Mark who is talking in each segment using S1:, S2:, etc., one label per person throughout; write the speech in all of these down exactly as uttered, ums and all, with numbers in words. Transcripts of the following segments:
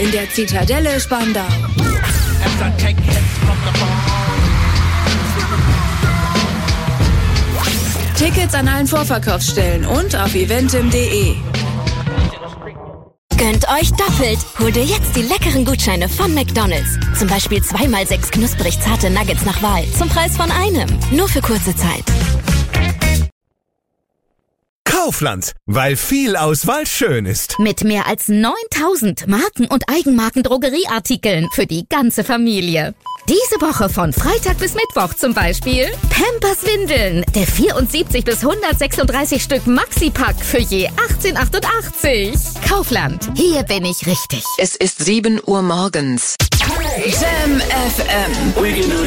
S1: in der Zitadelle Spandau. Tickets an allen Vorverkaufsstellen und auf eventim punkt de.
S2: Gönnt euch doppelt. Hol dir jetzt die leckeren Gutscheine von McDonald's. Zum Beispiel zweimal sechs knusprig zarte Nuggets nach Wahl. Zum Preis von einem. Nur für kurze Zeit.
S3: Kaufland, weil viel Auswahl schön ist.
S2: Mit mehr als neuntausend Marken- und Eigenmarken-Drogerieartikeln für die ganze Familie. Diese Woche von Freitag bis Mittwoch zum Beispiel Pampers Windeln. Der vierundsiebzig bis hundertsechsunddreißig Stück Maxi-Pack für je achtzehn achtundachtzig. Kaufland, hier bin ich richtig.
S4: Es ist sieben Uhr morgens.
S1: Jam F M.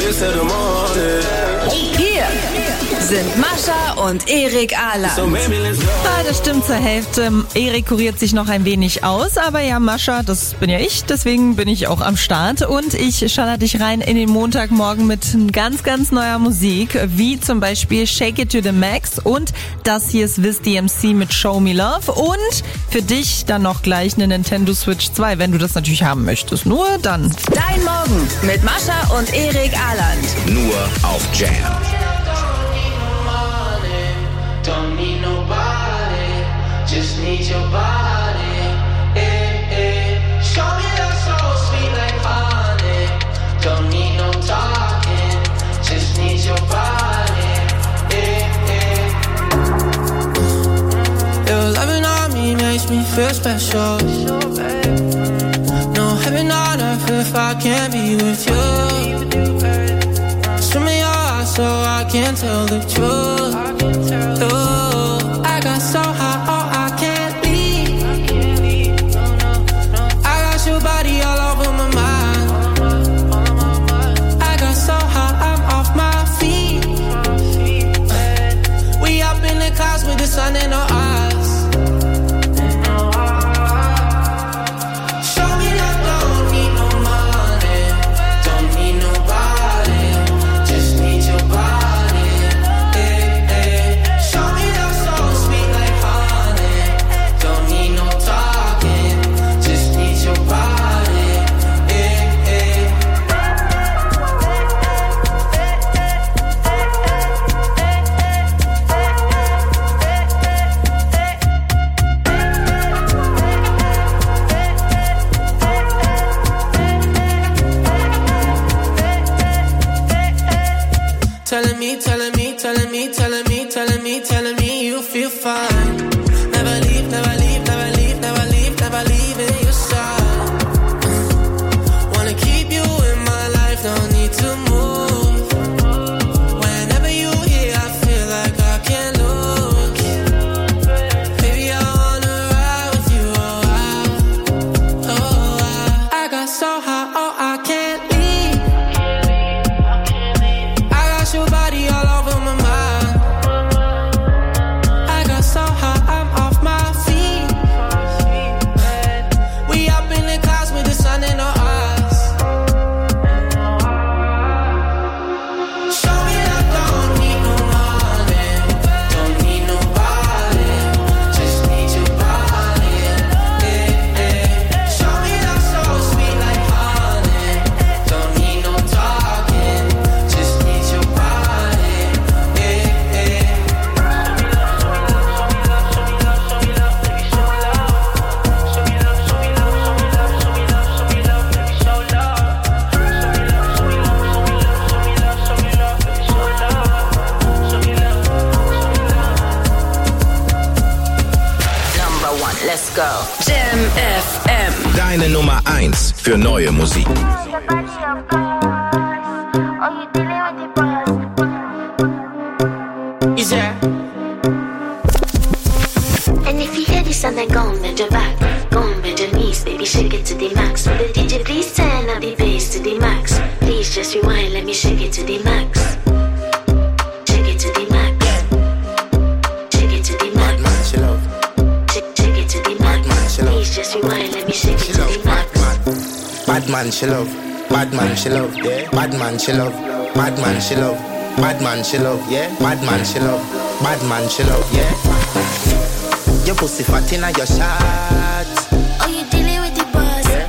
S1: Hier sind Mascha und Erik Ahrland.
S5: Ah, das stimmt zur Hälfte. Erik kuriert sich noch ein wenig aus, aber ja, Mascha, das bin ja ich, deswegen bin ich auch am Start und ich schaller dich rein in den Montagmorgen mit ganz, ganz neuer Musik, wie zum Beispiel Shake It to the Max und das hier ist Wiz D M C mit Show Me Love und für dich dann noch gleich eine Nintendo Switch zwei, wenn du das natürlich haben möchtest. Nur dann.
S1: Dein Morgen mit Mascha und Erik Ahrland.
S3: Nur auf Jam.
S6: Don't need nobody, just need your body. Eh, eh. Show me love so sweet like honey. Don't need no talking, just need your body. Eh, eh. Your loving on me makes me feel special. No heaven on earth if I can't be with you. Swim me your eyes so I can tell the truth. Oh, I got so high, oh, I can't leave. I got your body all over my mind. I got so high, I'm off my feet. We up in the clouds with the sun in our eyes. Show me love, don't need no money, don't need nobody, just need your body. Telling me, telling me, telling me, telling me, telling me, telling me you feel fine. Never leave, never leave, never leave, never leave, never leave in your side. Wanna keep you in my life, don't need to move. Whenever you here, I feel like I can't lose. Baby, I wanna ride with you, oh I, oh I. I got so high, oh I can't leave. Your body all over my mind. I got so high, I'm off my feet. We up in the clouds with the sun in our eyes. Show me that don't need no money, don't need nobody, just need your body. Eh, eh. Show me that so sweet like honey, don't need no talking, just need your body.
S1: Let's go. Jam F M.
S3: Deine Nummer eins für neue Musik.
S6: Is there?
S7: And if you hear this and then go and bend your back, go and bend your knees, baby, shake it to the max. Will the D J please turn up the bass to the max? Please just rewind, let me shake it to the max. Shake it to the max. Shake it to the max.
S6: Bad man, she love.
S7: Shake, shake it to the max.
S6: Bad man, she love.
S7: Please just rewind, let me shake it
S6: She
S7: to
S6: love.
S7: the max.
S6: Bad man, she love. Bad man, she love. Yeah. Bad man, she love. Bad man, she love. Bad man, she love. Yeah. Bad man, she love. Bad man, she love. Yeah. Your pussy fat inna your shot.
S7: Oh, you dealing with the boss?
S6: Yeah. Make your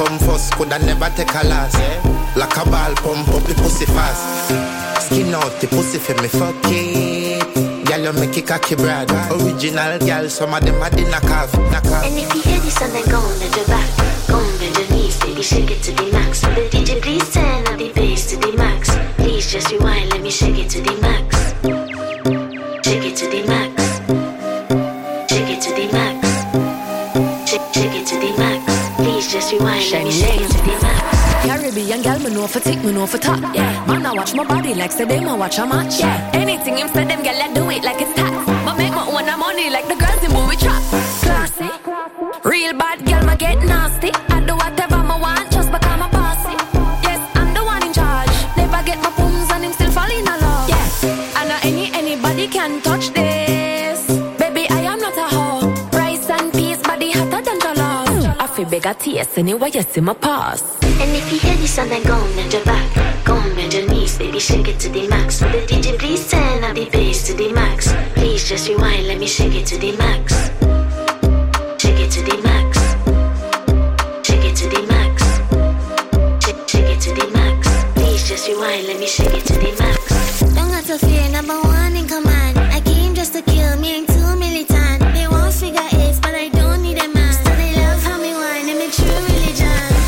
S8: come first, coulda never take a loss. Like a ball, pump up the pussy fast. Skin out the pussy for me, fuck it. Girl, you make it cocky brad. Original girl, some of them are the knock off, knock off.
S7: And if you hear this and then go on bend your back, go on bend your knees, baby, shake it to the max. Will the D J please turn up the bass to the max? Please just rewind, let me shake it to the max. Shake it to the max. Shake it to the max. Shake, shake it to the max. Please just rewind, let me shake it to the max.
S9: Caribbean girl, me know for tick, me know for top. Yeah, man, I watch my body like say them I watch a match. Yeah, anything him say them girl, I do it like it's tax. But make my own money like the girls in movie trap. Classy, real bad girl, me get nasty. I do whatever I want just because I'm bossy. Yes, I'm the one in charge. Never get my pooms and him still fall in love. Yeah, I know any anybody can touch this. Baby, I am not a hoe. Rice and peas, body hotter than jollof. I feel big a taste anyway, you see my pass.
S7: And if you hear this and then go on bend your back, go on bend your knees, baby, shake it to the max. Will the D J please turn up the bass to the max? Please just rewind, let me shake it to the max. Shake it to the max. Shake it to the max. Shake, shake it to the max. Please just rewind, let me shake it to the max.
S10: Don't got to fear, number one in command. I came just to kill me, ain't too militant. They won't figure it, but I don't need a man. Still they love how me whine, and make true religion.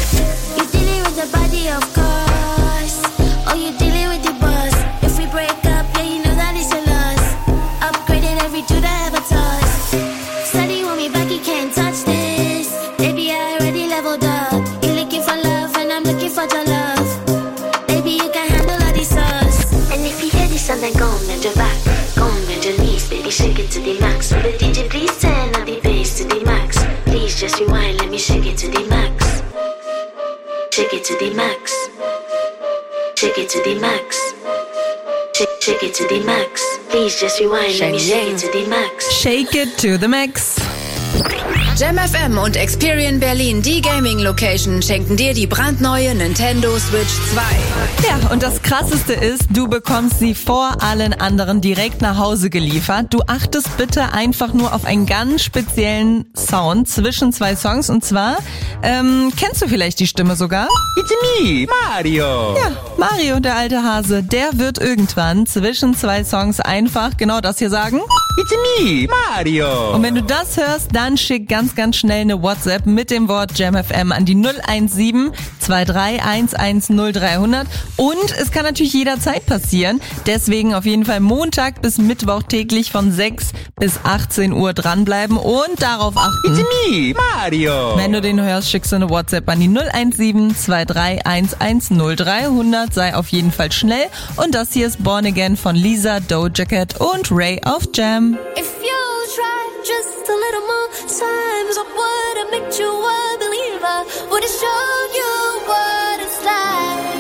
S10: The body, of course. Oh, you dealing with the boss. If we break up, yeah, you know that it's a loss. Upgraded every dude I ever touched. Steady want me back, you can't touch this. Baby, I already leveled up. You're looking for love, and I'm looking for your love. Baby, you can handle all the sauce.
S7: And if you hear this and then go on bend your back, go on bend your knees, baby, shake it to the max. Will the D J please turn up the bass to the max? Please just rewind, let me shake it to the max. Shake it to the max. Shake it to the max. Shake, shake it to the max. Please just rewind, let me shake it to the max.
S5: Shake it to the max.
S1: Jam F M und Experian Berlin, die Gaming-Location, schenken dir die brandneue Nintendo Switch zwei.
S5: Ja, und das Krasseste ist, du bekommst sie vor allen anderen direkt nach Hause geliefert. Du achtest bitte einfach nur auf einen ganz speziellen Sound zwischen zwei Songs. Und zwar, ähm, kennst du vielleicht die Stimme sogar?
S11: It's me, Mario.
S5: Ja, Mario, der alte Hase, der wird irgendwann zwischen zwei Songs einfach genau das hier sagen.
S11: It's me, Mario.
S5: Und wenn du das hörst, dann schick ganz, ganz schnell eine WhatsApp mit dem Wort Jam F M an die null eins sieben zwei drei eins eins null drei null null. Und es kann natürlich jederzeit passieren. Deswegen auf jeden Fall Montag bis Mittwoch täglich von sechs bis achtzehn Uhr dranbleiben und darauf achten.
S11: It's me, Mario.
S5: Wenn du den hörst, schickst du eine WhatsApp an die null eins sieben zwei drei eins eins null drei null null. Sei auf jeden Fall schnell. Und das hier ist Born Again von Lisa, Doja Cat und Ray auf Jam.
S10: If you try just a little more times, I would have made you a believer. Would have showed you what it's like.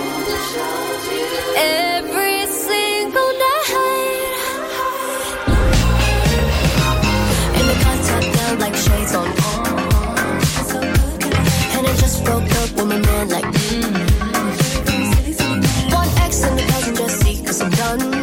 S10: Every single night. In the car top down like shades on. And I just broke up with my man like mm. One X in the passenger seat cause I'm done.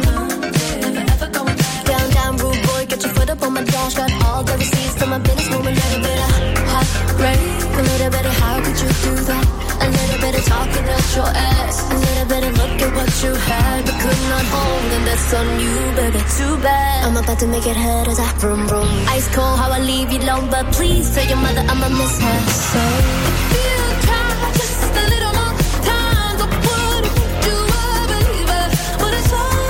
S10: Get your foot up on my dash, got all the receipts to my business, move a little bit of hot break, a little bit of how could you do that? A little bit of talking out your ass, a little bit of look at what you had, but could not hold, and that's on you, baby, too bad. I'm about to make it hurt as I vroom vroom. Ice cold, how I leave you alone, but please tell your mother I'ma miss her. So if you try just a little more time, I would have made you a believer, but it's all.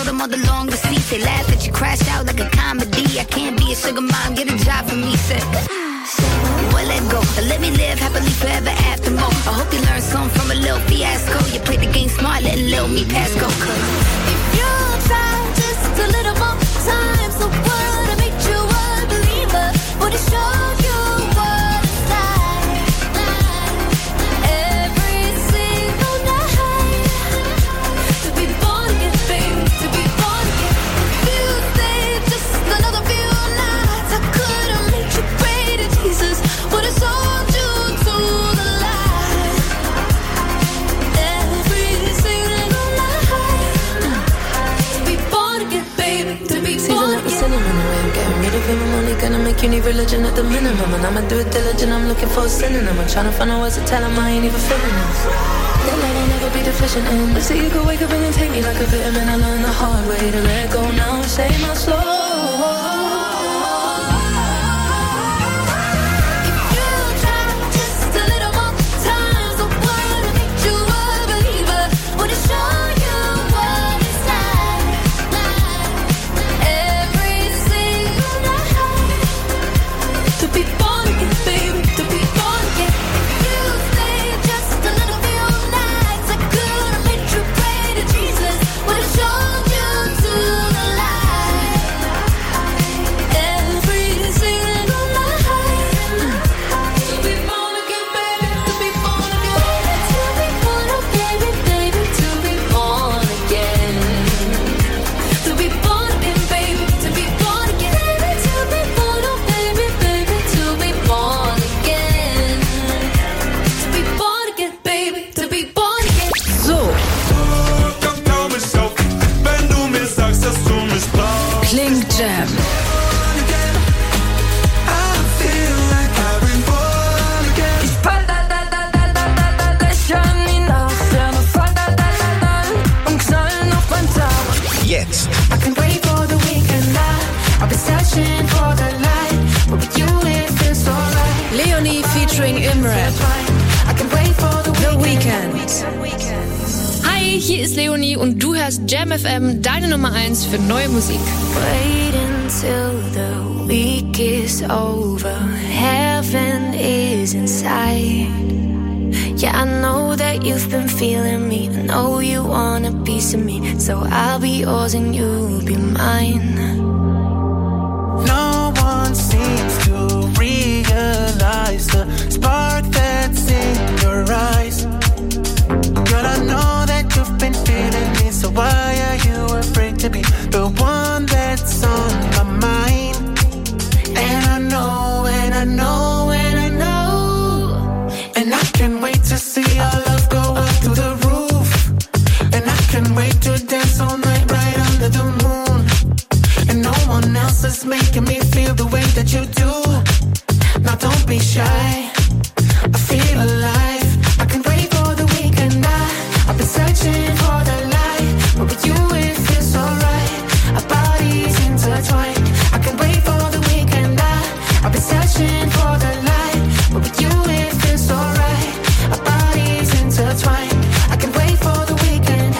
S12: Show them all the long receipts. They laugh that you crashed out like a comedy. I can't be a sugar mom, get a job for me, said. Well, let go, let me live happily forever after more. I hope you learned something from a little fiasco. You played the game smart, letting little me pass go. Cause if you try just a little more time, so what? I make you a believer. Would it show you what it's like? Every single night to be born again, baby, to be born again. If you stay just another few nights, I could've made you greater, Jesus. Would have sold you to the light. Every single night to be born again, baby, to be born again.
S9: Sinning in the way I'm getting rid of him. I'm only gonna make you need religion at the minimum. And I'ma do it diligent, I'm looking for a synonym. I'm trying to find out ways to tell him I ain't even feeling this. That love I'll never be deficient in. But see, you could wake up and then take me like a vitamin. I learned the hard way to let go now. Say my slow.
S1: Leonie featuring Imran. The Weeknd. Hi, hier ist Leonie und du hörst Jam F M, deine Nummer eins für neue Musik.
S13: Wait until the week is over. Heaven is inside. Yeah, I know that you've been feeling me. I know you want a piece of me. So I'll be yours and you'll be mine.
S6: No one seems to realize the spark that's in your eyes. Girl, I know that you've been feeling me. So why are you afraid to be the one that's on my mind? And I know, and I know, and I know. And I can't wait to see our love go up through the roof. And I can't wait to dance all night right under the moon. And no one else is making me feel the way that you do. Now don't be shy, I feel alive. I can't wait for the weekend. I, I've been searching for the light, but with you it feels alright. Our bodies intertwined. I can't wait for the weekend. I, I've been searching for the light, but with you it feels alright. Our bodies intertwined. I can't wait for the weekend.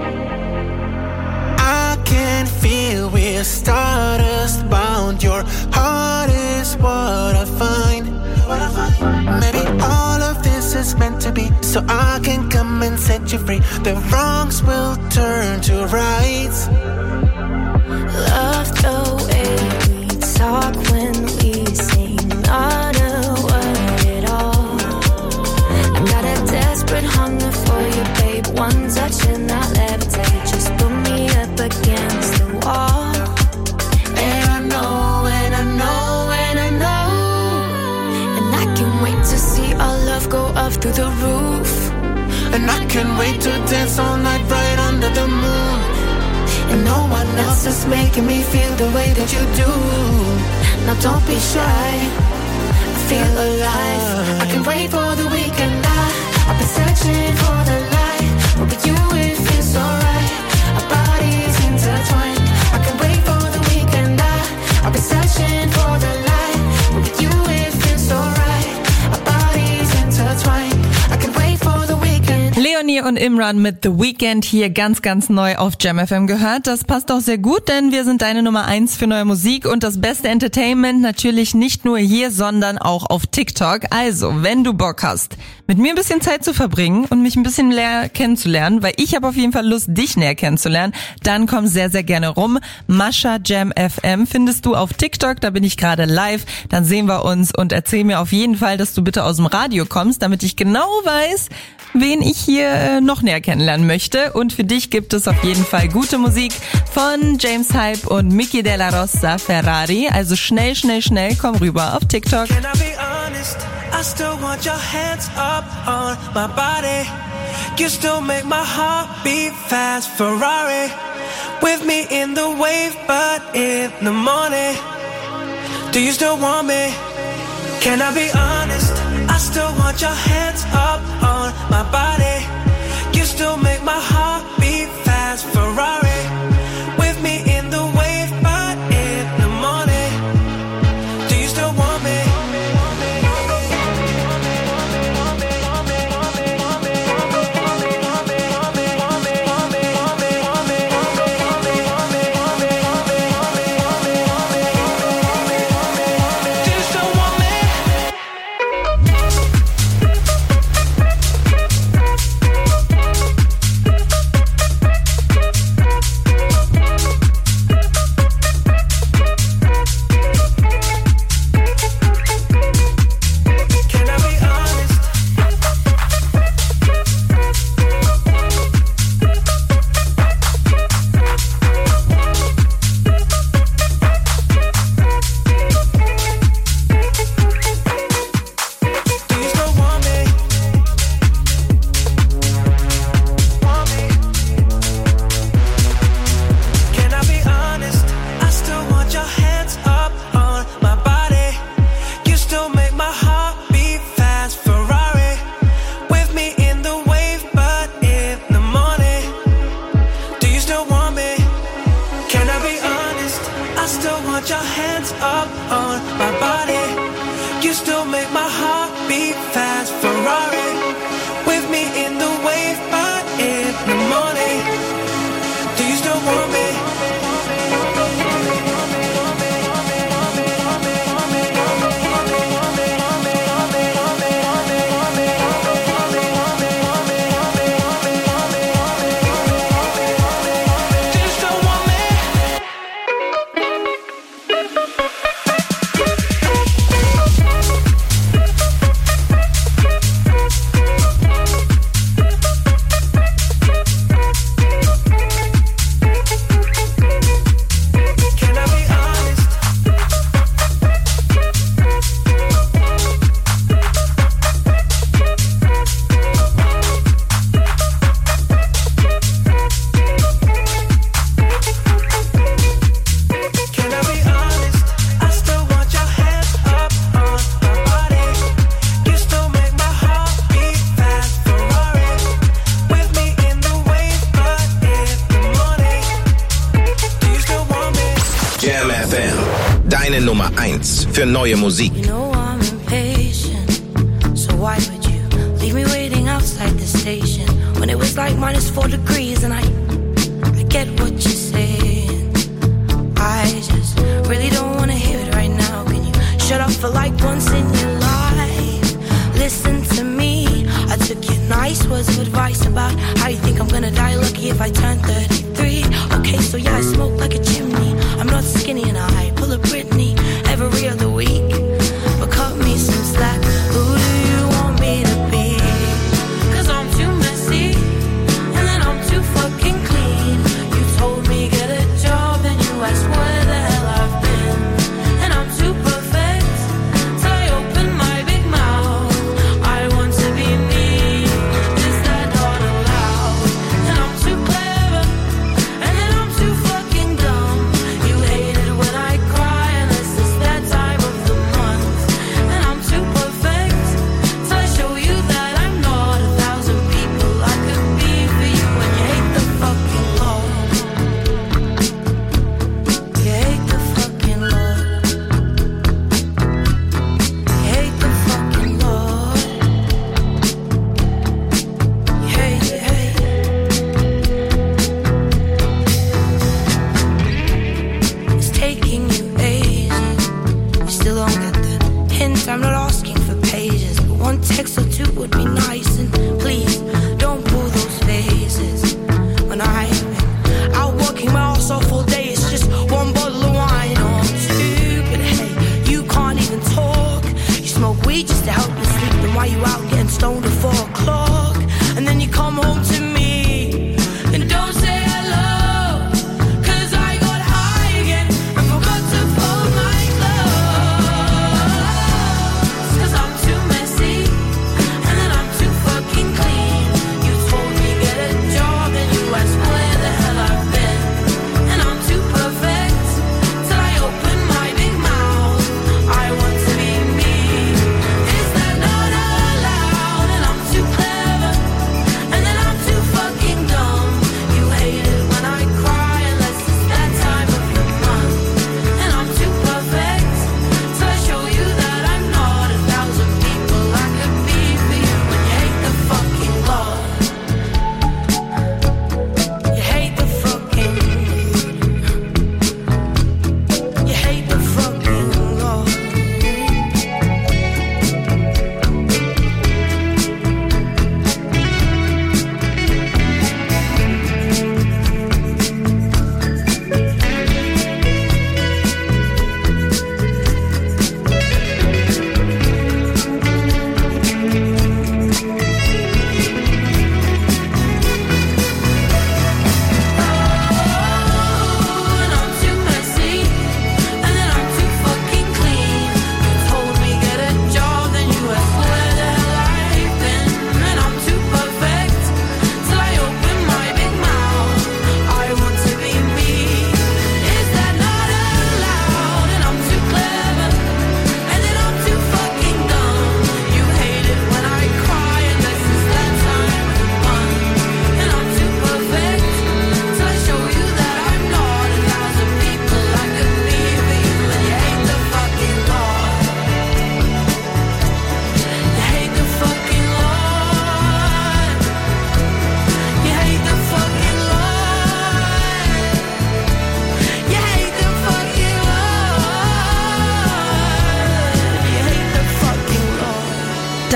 S6: I can feel we're stardust bound. Your heart is what I find. Maybe all of this is meant to be, so I can come and set you free. The wrongs will turn to rights.
S13: Love the way we talk when we sing, not a word at all. I got a desperate hunger for you, babe. One touch and I'll levitate. Just put me up against the wall.
S6: And I know, and I know, and I know.
S13: And I can't wait to see our love go up through the roof.
S6: And I can't wait to dance all night right under the moon. And no one else is making me feel the way that you do.
S13: Now don't be shy, I feel alive.
S6: I can't wait for the weekend. I, I've been searching for the light, but with you it feels alright. Our bodies intertwined. I can't wait for the weekend. I, I've been searching for the light, but with you it feels alright. Our bodies intertwined. I can't wait for the weekend.
S5: Leonie und Imran mit The Weeknd hier ganz, ganz neu auf Jam F M gehört. Das passt auch sehr gut, denn wir sind deine Nummer eins für neue Musik und das beste Entertainment natürlich nicht nur hier, sondern auch auf TikTok. Also, wenn du Bock hast, mit mir ein bisschen Zeit zu verbringen und mich ein bisschen näher kennenzulernen, weil ich habe auf jeden Fall Lust, dich näher kennenzulernen, dann komm sehr, sehr gerne rum. Mascha Jam F M findest du auf TikTok, da bin ich gerade live. Dann sehen wir uns und erzähl mir auf jeden Fall, dass du bitte aus dem Radio kommst, damit ich genau weiß, wen ich hier äh, noch näher kennenlernen möchte. Und für dich gibt es auf jeden Fall gute Musik von James Hype und Mickey Della Rosa Ferrari. Also schnell, schnell, schnell, komm rüber auf TikTok.
S6: Can I be honest? I still want your hands up on my body. You still make my heart beat fast. Ferrari with me in the wave, but in the morning. Do you still want me? Can I be honest? I still want your hands up on my body. You still make my heart beat fast. Ferrari with me in the wave, but in the morning. Do you still want me?
S14: Deine Nummer eins für neue Musik.
S13: You know I'm impatient, so why would you leave me waiting outside the station when it was like minus four degrees and I, I get what you're saying. I just really don't wanna hear it right now. Can you shut up for like once in your life? Listen to me. I took your nice words of advice about how you think I'm gonna die lucky if I turn thirty-three. Okay, so yeah, I smoke like a chimney. I'm not skinny and I pull a Britney every other week. But cut me some slack. Who do you want me to be? Cause I'm too messy and then I'm too fucking clean. You told me get a job and you asked where the hell I've been. And I'm too perfect till I open my big mouth. I want to be me, is that not allowed? And I'm too clever and then I'm too fucking dumb.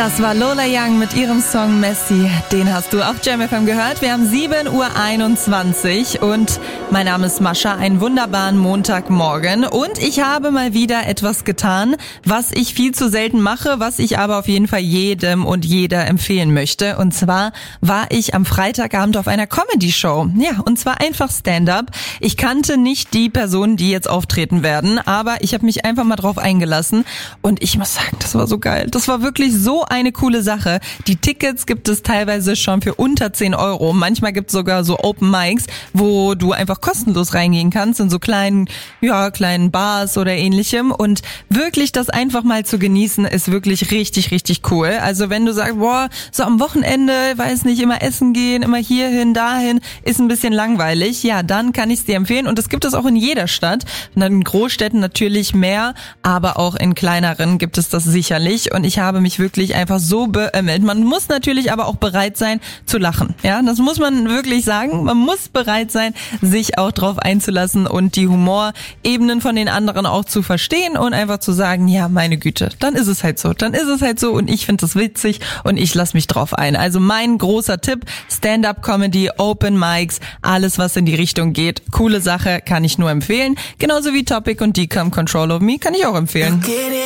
S5: Das war Lola Young mit ihrem Song Messi. Den hast du auf Jam F M gehört. Wir haben sieben Uhr einundzwanzig und mein Name ist Mascha. Einen wunderbaren Montagmorgen. Und ich habe mal wieder etwas getan, was ich viel zu selten mache, was ich aber auf jeden Fall jedem und jeder empfehlen möchte. Und zwar war ich am Freitagabend auf einer Comedy-Show. Ja, und zwar einfach Stand-up. Ich kannte nicht die Personen, die jetzt auftreten werden, aber ich habe mich einfach mal drauf eingelassen. Und ich muss sagen, das war so geil. Das war wirklich so eine coole Sache. Die Tickets gibt es teilweise schon für unter zehn Euro. Manchmal gibt es sogar so Open Mics, wo du einfach kostenlos reingehen kannst in so kleinen, ja, kleinen Bars oder ähnlichem. Und wirklich das einfach mal zu genießen, ist wirklich richtig, richtig cool. Also wenn du sagst, boah, so am Wochenende, weiß nicht, immer essen gehen, immer hierhin, dahin, ist ein bisschen langweilig. Ja, dann kann ich es dir empfehlen. Und das gibt es auch in jeder Stadt. Und in Großstädten natürlich mehr, aber auch in kleineren gibt es das sicherlich. Und ich habe mich wirklich einfach so beömmelt. Man muss natürlich aber auch bereit sein zu lachen. Ja, das muss man wirklich sagen. Man muss bereit sein, sich auch drauf einzulassen und die Humorebenen von den anderen auch zu verstehen und einfach zu sagen, ja, meine Güte, dann ist es halt so. Dann ist es halt so und ich finde das witzig und ich lasse mich drauf ein. Also mein großer Tipp, Stand-up-Comedy, Open Mics, alles was in die Richtung geht. Coole Sache, kann ich nur empfehlen. Genauso wie Topic und Decom Control of Me kann ich auch empfehlen.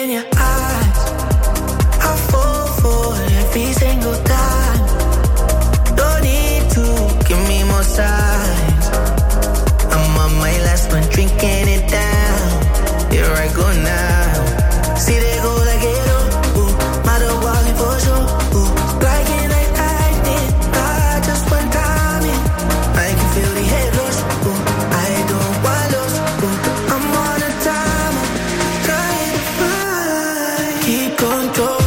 S6: Every single time, don't need to give me more signs. I'm on my last one, drinking it down. Here I go now. See they go like it, oh, ooh, matter walking for sure, ooh. Like it, like I did, I just went down in. I can feel the head rush, ooh. I don't want lost, ooh. I'm on a timer, trying to find. Keep control.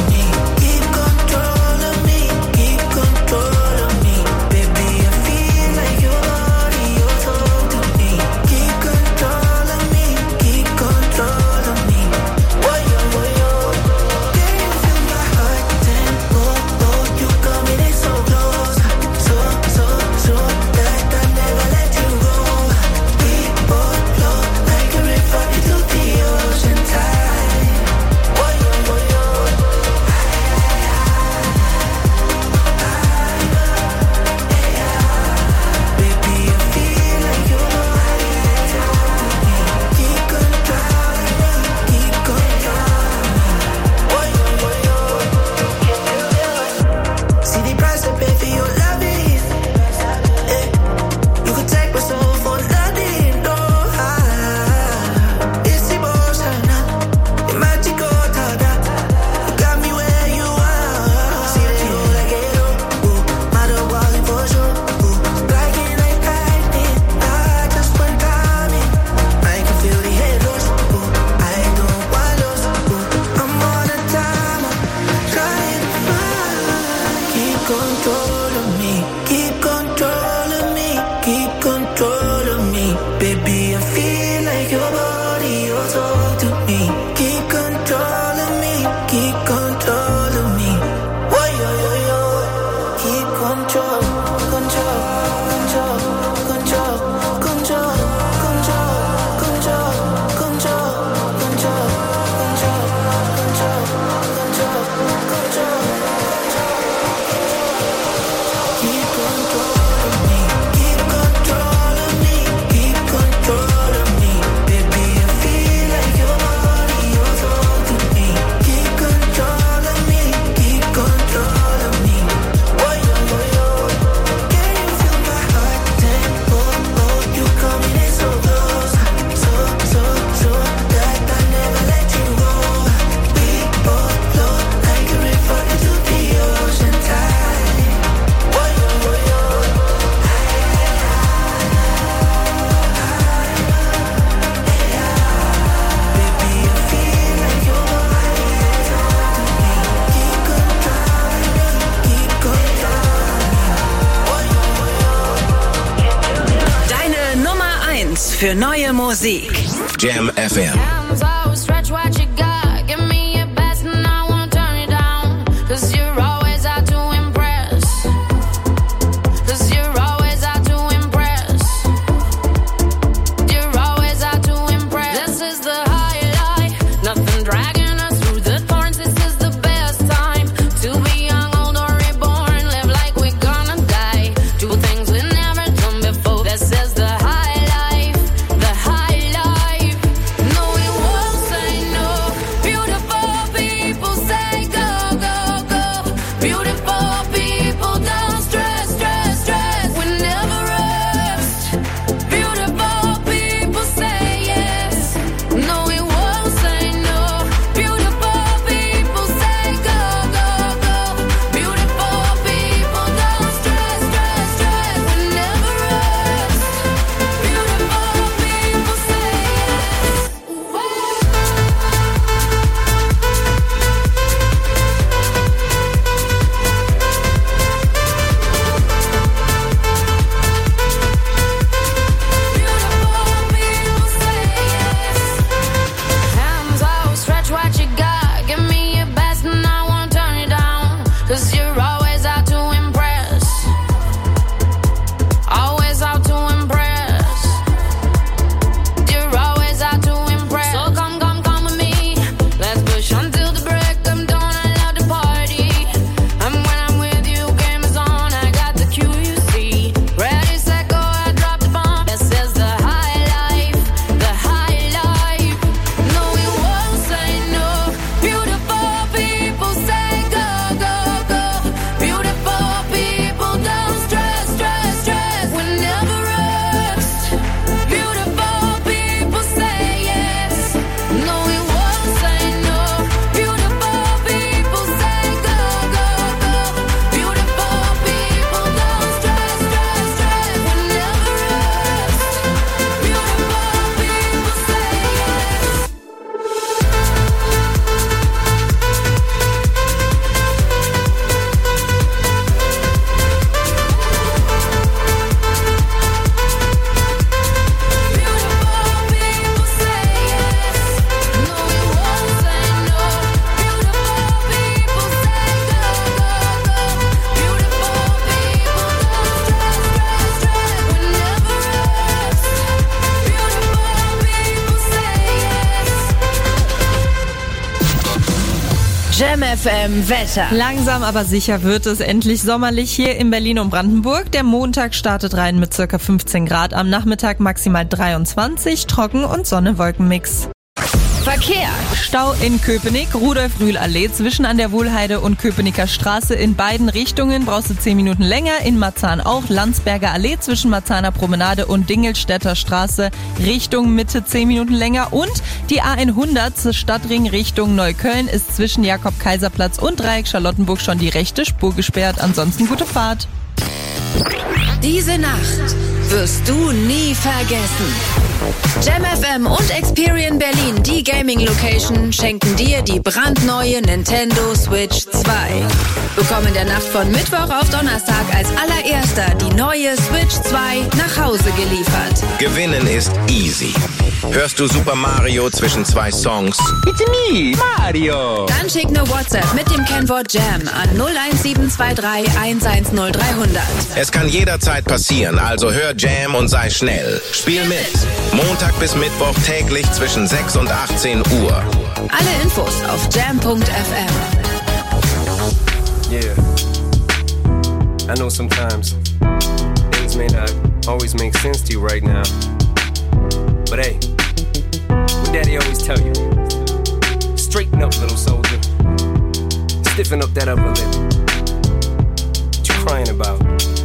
S4: Für neue Musik.
S14: Jam F M.
S13: Nothing dragging us through the thorns. This is the best time.
S4: F M Wetter.
S5: Langsam aber sicher wird es endlich sommerlich hier in Berlin und Brandenburg. Der Montag startet rein mit ca. fünfzehn Grad, am Nachmittag maximal dreiundzwanzig, trocken und Sonne-Wolken-Mix.
S4: Verkehr.
S5: Stau in Köpenick, Rudolf-Rühl-Allee zwischen an der Wohlheide und Köpenicker Straße in beiden Richtungen brauchst du zehn Minuten länger. In Marzahn auch, Landsberger Allee zwischen Marzahner Promenade und Dingelstädter Straße Richtung Mitte zehn Minuten länger. Und die A hundert Stadtring Richtung Neukölln ist zwischen Jakob-Kaiser-Platz und Dreieck Charlottenburg schon die rechte Spur gesperrt. Ansonsten gute Fahrt.
S4: Diese Nacht wirst du nie vergessen. Jam F M und Experian Berlin, die Gaming-Location, schenken dir die brandneue Nintendo Switch zwei. Bekomm in der Nacht von Mittwoch auf Donnerstag als allererster die neue Switch zwei nach Hause geliefert.
S14: Gewinnen ist easy. Hörst du Super Mario zwischen zwei Songs?
S11: It's me, Mario.
S4: Dann schick ne WhatsApp mit dem Kennwort Jam an null eins sieben zwei drei eins eins null drei hundert.
S14: Es kann jederzeit passieren, also hör Jam und sei schnell. Spiel mit. Montag bis Mittwoch täglich zwischen sechs und achtzehn Uhr.
S4: Alle Infos auf jam punkt f m.
S15: Yeah. I know sometimes things may not always make sense to you right now. But hey, what Daddy always tell you, straighten up, little soldier. Stiffen up that upper lip. What you crying about?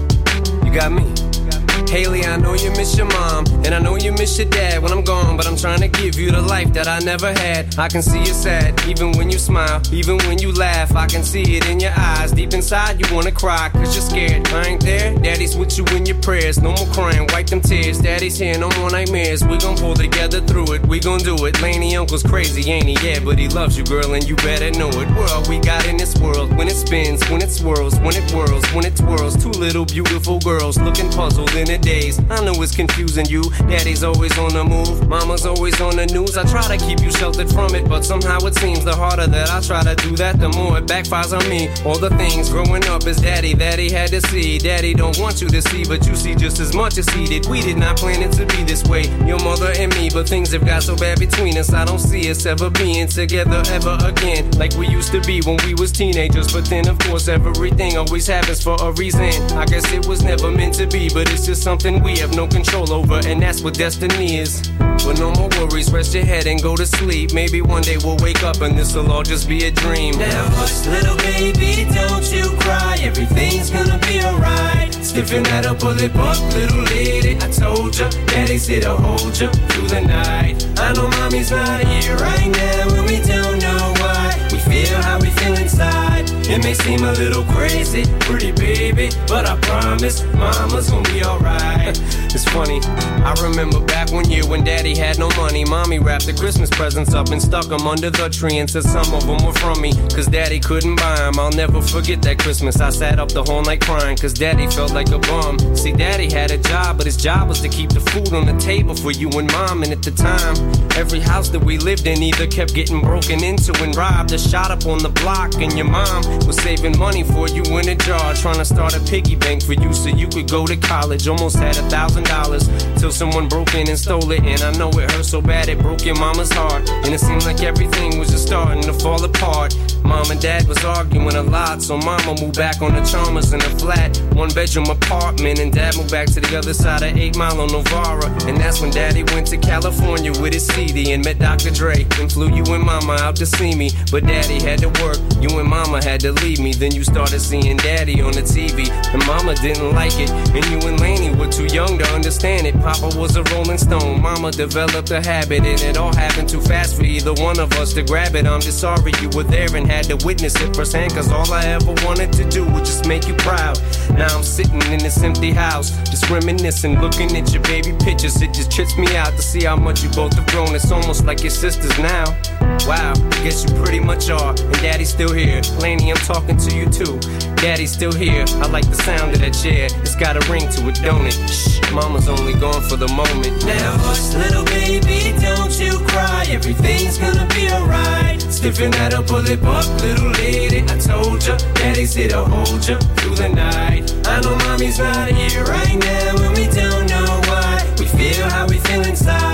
S15: You got me. Haley, I know you miss your mom, and I know you miss your dad when I'm gone, but I'm trying to give you the life that I never had. I can see you sad, even when you smile, even when you laugh, I can see it in your eyes. Deep inside, you wanna cry, cause you're scared. I ain't there, Daddy's with you in your prayers. No more crying, wipe them tears. Daddy's here, no more nightmares. We gon' pull together through it, we gon' do it. Laney Uncle's crazy, ain't he? Yeah, but he loves you, girl, and you better know it. What all we got in this world, when it spins, when it swirls, when it whirls, when it twirls. Two little beautiful girls looking puzzled in it. Days. I know it's confusing you. Daddy's always on the move, mama's always on the news. I try to keep you sheltered from it, but somehow it seems the harder that I try to do that, the more it backfires on me. All the things growing up as daddy that he had to see. Daddy don't want you to see, but you see just as much as he did. We did not plan it to be this way, your mother and me, but things have got so bad between us. I don't see us ever being together ever again, like we used to be when we was teenagers. But then of course everything always happens for a reason. I guess it was never meant to be, but it's just something we have no control over, and that's what destiny is. But no more worries, rest your head and go to sleep. Maybe one day we'll wake up and this'll all just be a dream.
S6: Now hush, little baby, don't you cry. Everything's gonna be alright. Stiffen that upper lip up, little lady. I told ya, Daddy's here to hold ya through the night. I know mommy's not here right now, and we don't know why. We feel how we feel inside. It may seem a little crazy, pretty baby, but I promise mama's gonna be alright.
S15: It's funny, I remember back one year when Daddy had no money. Mommy wrapped the Christmas presents up and stuck them under the tree and said some of them were from me, cause Daddy couldn't buy them. I'll never forget that Christmas. I sat up the whole night crying, cause Daddy felt like a bum. See, Daddy had a job, but his job was to keep the food on the table for you and Mom. And at the time, every house that we lived in either kept getting broken into and robbed or shot up on the block. And your mom was saving money for you in a jar, trying to start a piggy bank for you so you could go to college. Almost had a thousand dollars till someone broke in and stole it. And I know it hurt so bad it broke your mama's heart, and it seemed like everything was just starting to fall apart. Mom and Dad was arguing a lot, so Mama moved back on the Chalmers in a flat one bedroom apartment, and Dad moved back to the other side of eight Mile on Novara. And that's when Daddy went to California with his C D and met Doctor Dre and flew you and Mama out to see me. But Daddy had to work, you and Mama had to leave me. Then you started seeing Daddy on the T V, and Mama didn't like it, and you and Laney were too young to understand it. Papa was a Rolling Stone, Mama developed a habit, and it all happened too fast for either one of us to grab it. I'm just sorry you were there and had to witness it firsthand, cause all I ever wanted to do was just make you proud. Now I'm sitting in this empty house, just reminiscing, looking at your baby pictures. It just trips me out to see how much you both have grown. It's almost like your sisters now. Wow, I guess you pretty much are, and Daddy's still here. Laney, I'm talking to you too. Daddy's still here, I like the sound of that chair. It's got a ring to it, don't it? Shh, Mama's only gone for the moment.
S6: Now hush, little baby, don't you cry. Everything's gonna be alright. Stiffen that upper lip up, little lady. I told ya, Daddy's here to hold ya through the night. I know Mommy's not here right now, and we don't know why. We feel how we feel inside.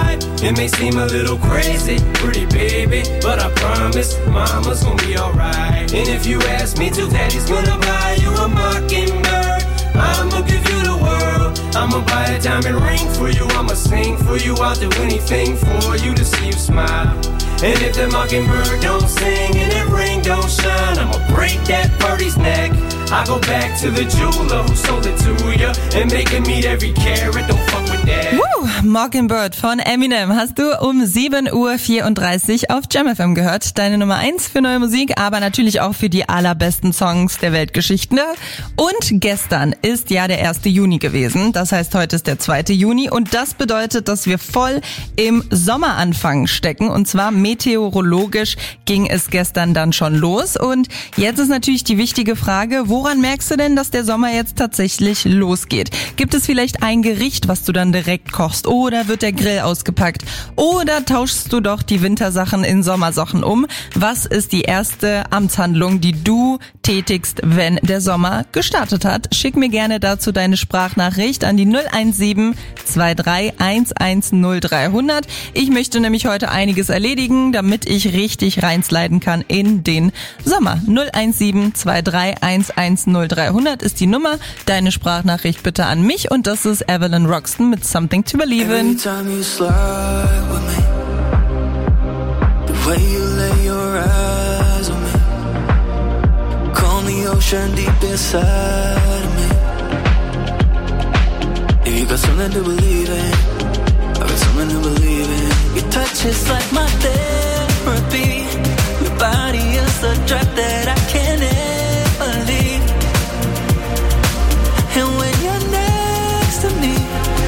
S15: It may seem a little crazy, pretty baby, but I promise mama's gonna be alright. And if you ask me to, daddy's gonna buy you a mockingbird. I'ma give you the world. I'ma buy a diamond ring for you. I'ma sing for you. I'll do anything for you to see you smile. And if the mockingbird don't sing and that ring don't shine, I'ma break that birdie's neck. I go back to the jeweler who sold it to you and make him meet every carat. Don't fuck with that.
S5: Woo, Mockingbird von Eminem hast du um sieben Uhr vierunddreißig auf Jam F M gehört. Deine Nummer eins für neue Musik, aber natürlich auch für die allerbesten Songs der Weltgeschichte. Und gestern ist ja der erste Juni gewesen. Das heißt, heute ist der zweite Juni und das bedeutet, dass wir voll im Sommeranfang stecken. Und zwar meteorologisch ging es gestern dann schon los. Und jetzt ist natürlich die wichtige Frage, woran merkst du denn, dass der Sommer jetzt tatsächlich losgeht? Gibt es vielleicht ein Gericht, was du dann direkt kochst? Oder wird der Grill ausgepackt? Oder tauschst du doch die Wintersachen in Sommersachen um? Was ist die erste Amtshandlung, die du tätigst, wenn der Sommer gestartet hat? Schick mir gerne dazu deine Sprachnachricht an die null eins sieben zwei drei eins eins null drei hundert. Ich möchte nämlich heute einiges erledigen, damit ich richtig reinsliden kann in den Sommer. null eins sieben zwei drei eins eins null drei hundert ist die Nummer. Deine Sprachnachricht bitte an mich und das ist Evelyn Roxton mit Something to Believe in.
S6: Every time you slide with me, the way you lay your eyes on me, calm the ocean deep inside of me. If you got something to believe in, I got something to believe in. Your touch is like my therapy. Your body is a drug that I can't ever leave. And when you're next to me,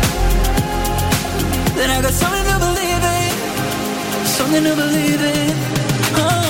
S6: then I got something to believe in, something to believe in. Oh.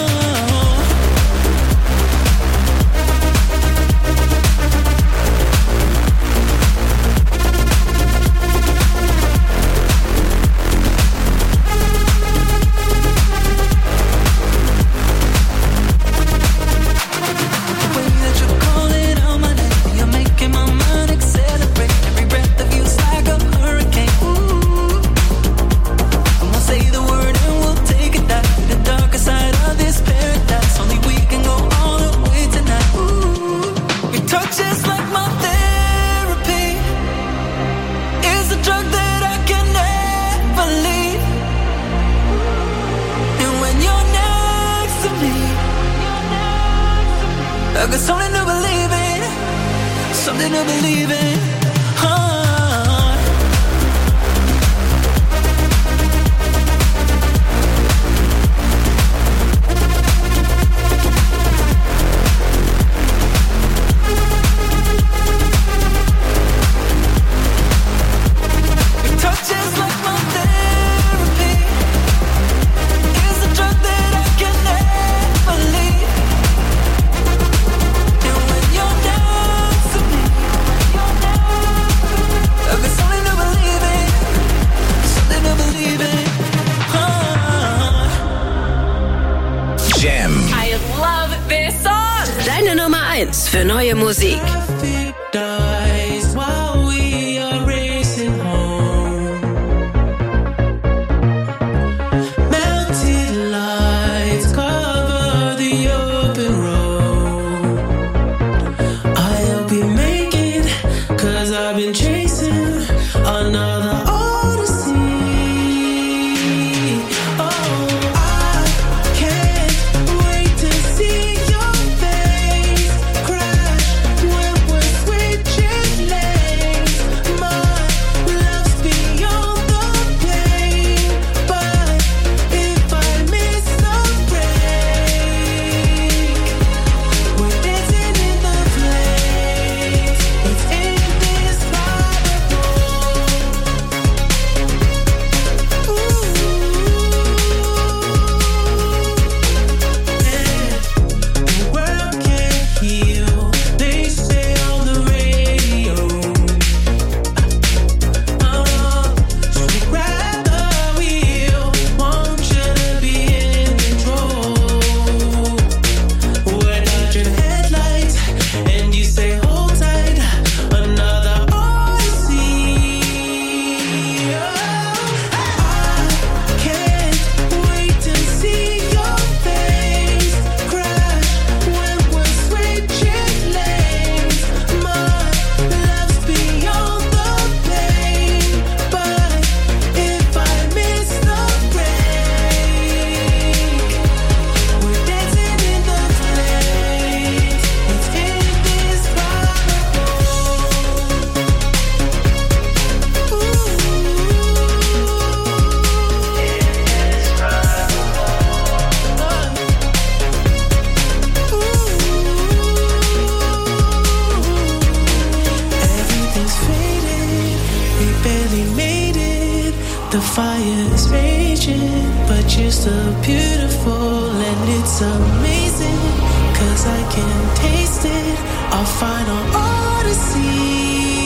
S6: I got something to believe in, something to believe in.
S4: Deine Nummer eins für neue Musik.
S6: When is raging, but you're still beautiful and it's amazing, cause I can taste it, our final odyssey.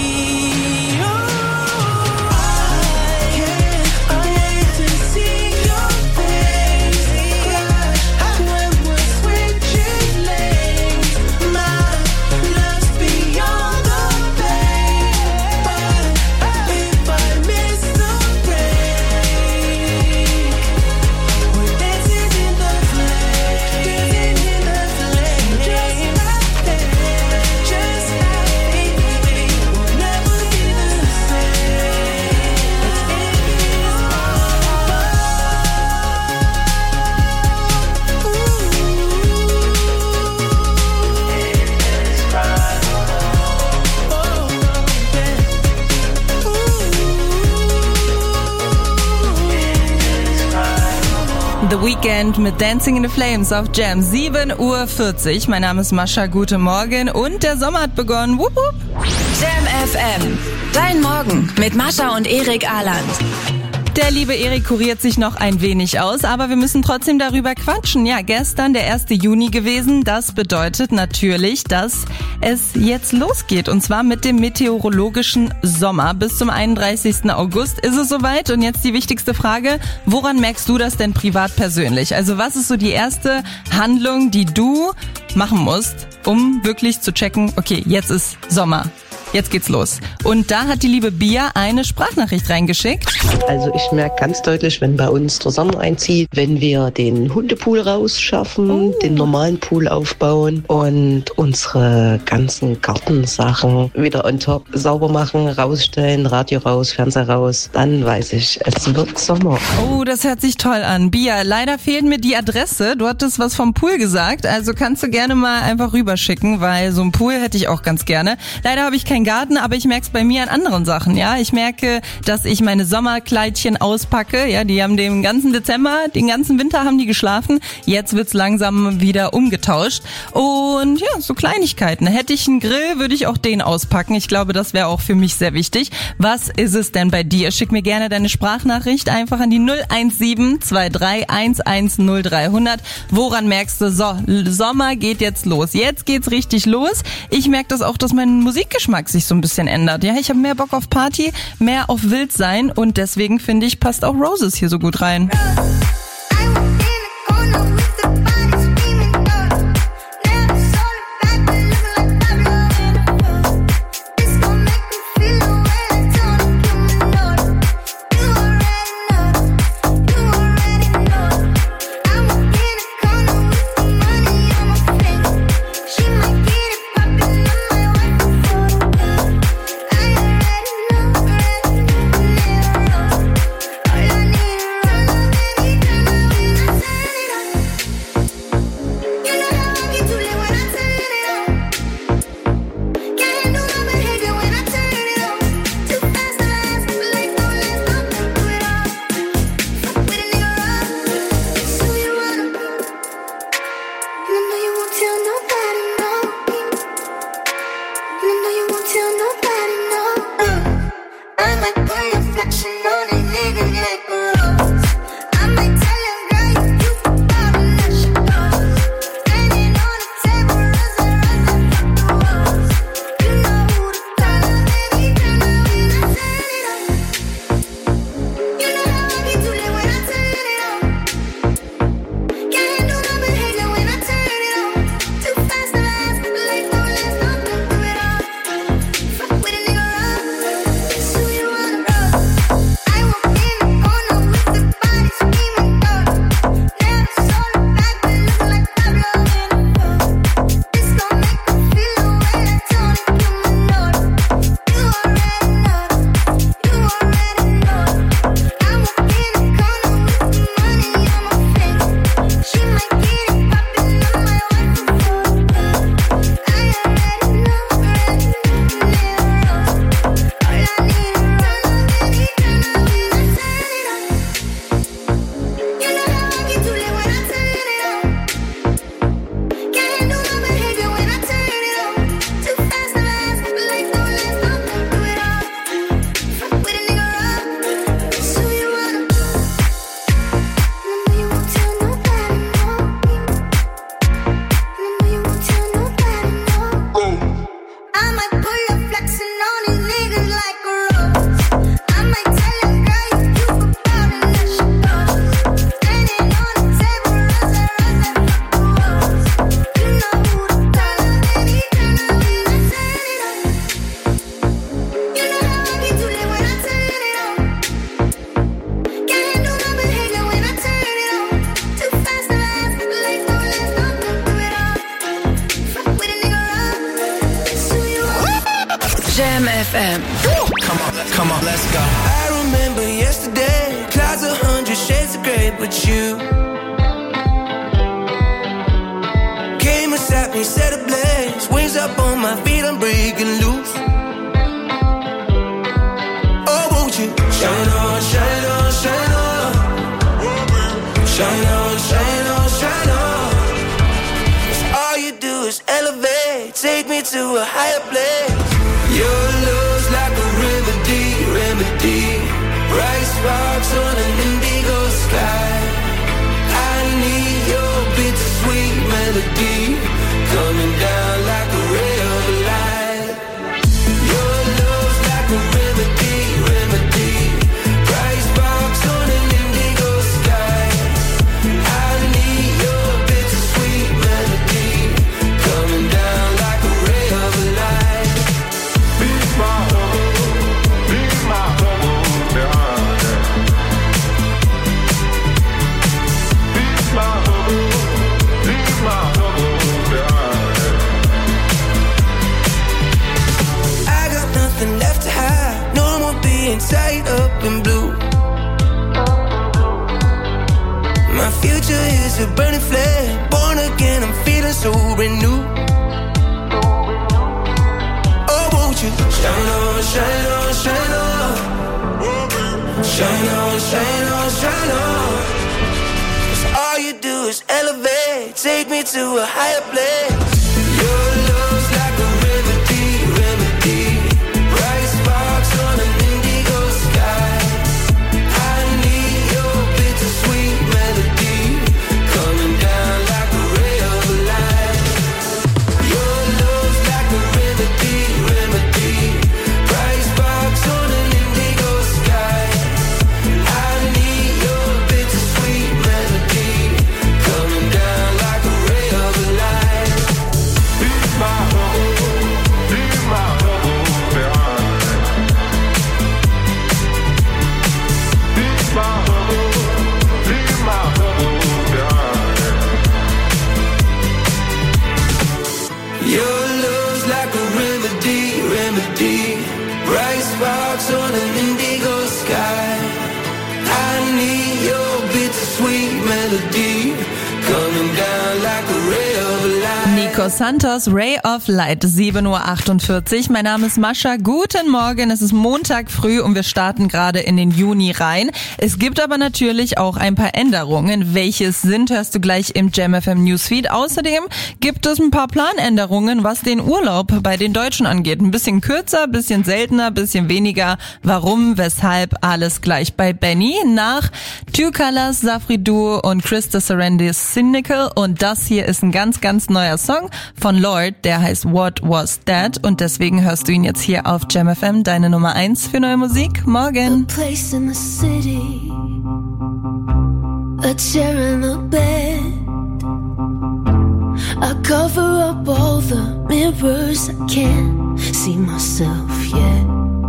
S5: The Weeknd mit Dancing in the Flames auf Jam. sieben Uhr vierzig. Mein Name ist Mascha. Guten Morgen. Und der Sommer hat begonnen. Wupp, wupp.
S4: Jam F M. Dein Morgen mit Mascha und Erik Ahland.
S5: Der liebe Erik kuriert sich noch ein wenig aus, aber wir müssen trotzdem darüber quatschen. Ja, gestern der erste Juni gewesen. Das bedeutet natürlich, dass es jetzt losgeht. Und zwar mit dem meteorologischen Sommer. Bis zum einunddreißigsten August ist es soweit. Und jetzt die wichtigste Frage. Woran merkst du das denn privat persönlich? Also was ist so die erste Handlung, die du machen musst, um wirklich zu checken, okay, jetzt ist Sommer. Jetzt geht's los. Und da hat die liebe Bia eine Sprachnachricht reingeschickt.
S16: Also ich merke ganz deutlich, wenn bei uns der Sommer einzieht, wenn wir den Hundepool rausschaffen, oh. den normalen Pool aufbauen und unsere ganzen Gartensachen wieder on top sauber machen, rausstellen, Radio raus, Fernseher raus, dann weiß ich, es wird Sommer.
S5: Oh, das hört sich toll an. Bia, leider fehlt mir die Adresse. Du hattest was vom Pool gesagt, also kannst du gerne mal einfach rüberschicken, weil so ein Pool hätte ich auch ganz gerne. Leider habe ich kein Garten, aber ich merke es bei mir an anderen Sachen, ja. Ich merke, dass ich meine Sommerkleidchen auspacke, ja. Die haben den ganzen Dezember, den ganzen Winter haben die geschlafen. Jetzt wird's langsam wieder umgetauscht. Und ja, so Kleinigkeiten. Hätte ich einen Grill, würde ich auch den auspacken. Ich glaube, das wäre auch für mich sehr wichtig. Was ist es denn bei dir? Schick mir gerne deine Sprachnachricht einfach an die null eins sieben zwei drei eins eins null drei null null. Woran merkst du, so, Sommer geht jetzt los. Jetzt geht's richtig los. Ich merke das auch, dass mein Musikgeschmack sich so ein bisschen ändert. Ja, ich habe mehr Bock auf Party, mehr auf Wildsein und deswegen finde ich, passt auch Roses hier so gut rein.
S4: Jam F M.
S6: Come on, come on, let's go. I remember yesterday, clouds a hundred shades of grey, but you came and sat me, set ablaze, wings up on my feet, I'm breaking loose. Oh, won't you shine on, shine on, shine on, shine on, shine on, shine on. 'Cause all you do is elevate, take me to a higher place. Your love's like a remedy, remedy. Bright sparks on an indigo sky. I need your bittersweet melody coming down like a ray of light. Your love's like a remedy, remedy. Bright sparks on an indigo sky. I need your bittersweet melody coming down like a ray of light. Be my home, be my home, behind. Be my home, be my home, behind. I got nothing left to hide, no more being tied up in blue. My future is a burning flame, born again, I'm feeling so renewed. Oh, won't you shine on, shine on, shine on, shine on, shine on, shine on. 'Cause all you do is elevate, take me to a higher place. Your love's like a remedy, remedy. Bright sparks on an indigo sky. I need your bittersweet melody coming down like a ray of light. Your love's like a remedy, remedy. Bright sparks on an indigo sky. I need your bittersweet melody coming down like a ray of light. Be my home, be my home, behind. Be my home, be my home, behind. Your love's like a remedy, remedy. Bright sparks on an indigo sky. I need your bittersweet melody coming down like a ray of light.
S5: Nico Santos, Ray of Light, sieben Uhr achtundvierzig. Mein Name ist Mascha. Guten Morgen, es ist Montag früh und wir starten gerade in den Juni rein. Es gibt aber natürlich auch ein paar Änderungen. Welche es sind, hörst du gleich im Jam F M Newsfeed. Außerdem gibt es ein paar Planänderungen, was den Urlaub bei den Deutschen angeht. Ein bisschen kürzer, ein bisschen seltener, ein bisschen weniger. Warum, weshalb, alles gleich bei Benny. Nach Two Colors, Safri Duo und Krista Sarandis Cynical. Und das hier ist ein ganz, ganz neuer Song von Lord, der heißt What Was That? Und deswegen hörst du ihn jetzt hier auf Jam F M, deine Nummer eins für neue Musik. Morgen.
S13: A place in the city, a chair and a bed. I cover up all the mirrors, I can't see myself yet.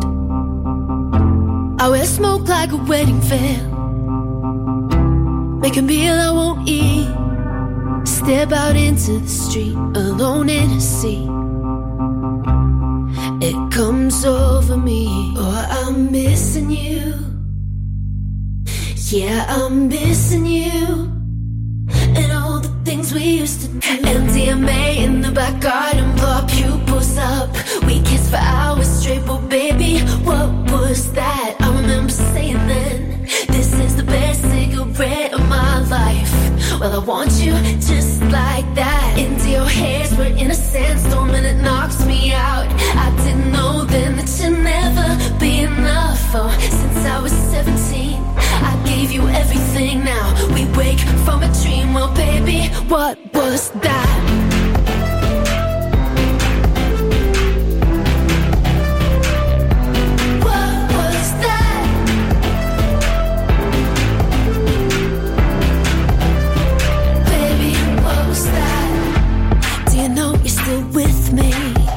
S13: I wear smoke like a wedding veil, make a meal I won't eat. Step out into the street, alone in a sea. It comes over me, oh, I'm missing you. Yeah, I'm missing you. And all the things we used to do. M D M A in the back garden, blow our pupils up. We kissed for hours straight, but baby, what was that? I remember saying then, this is the best cigarette of my life. Well, I want you just like that. Into your hairs, we're in a sandstorm and it knocks me out. I didn't know then that you'd never be enough. Oh, since I was seventeen, I gave you everything. Now we wake from a dream. Well, baby, what was that? With me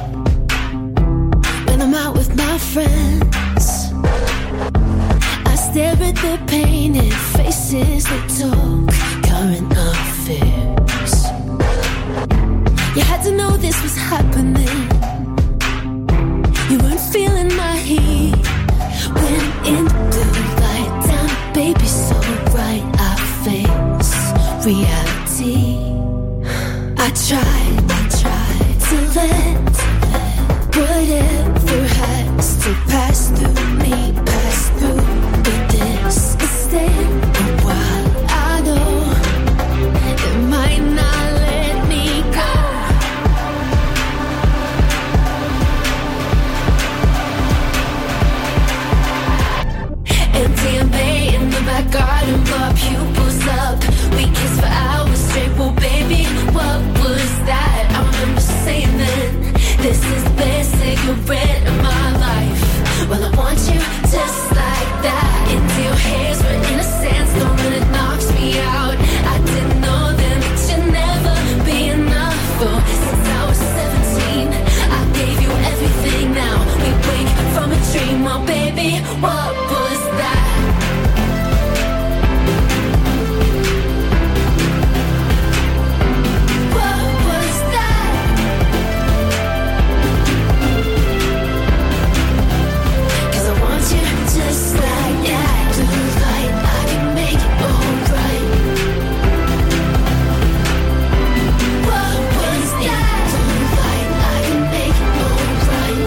S13: when I'm out with my friends, I stare at their painted faces that talk current affairs. You had to know this was happening. You weren't feeling my heat. Went into light down, baby, so bright. I face reality. I tried, I tried to let whatever has to pass through me, pass through. But this is staying a while. I know it might not let me go. M D M A in the back garden, blow pupils up. We kissed for hours straight, well baby, what was that? I remember saying then, this is the best cigarette of my life. Well, I want you just like that. Into your hairs where innocence, the minute knocks me out. I didn't know then that you'd never be enough. Oh, since I was seventeen, I gave you everything. Now we wake from a dream. Oh baby, what was that? Just like that, blue light, I can make it alright. What was that? Blue light, I can make it alright.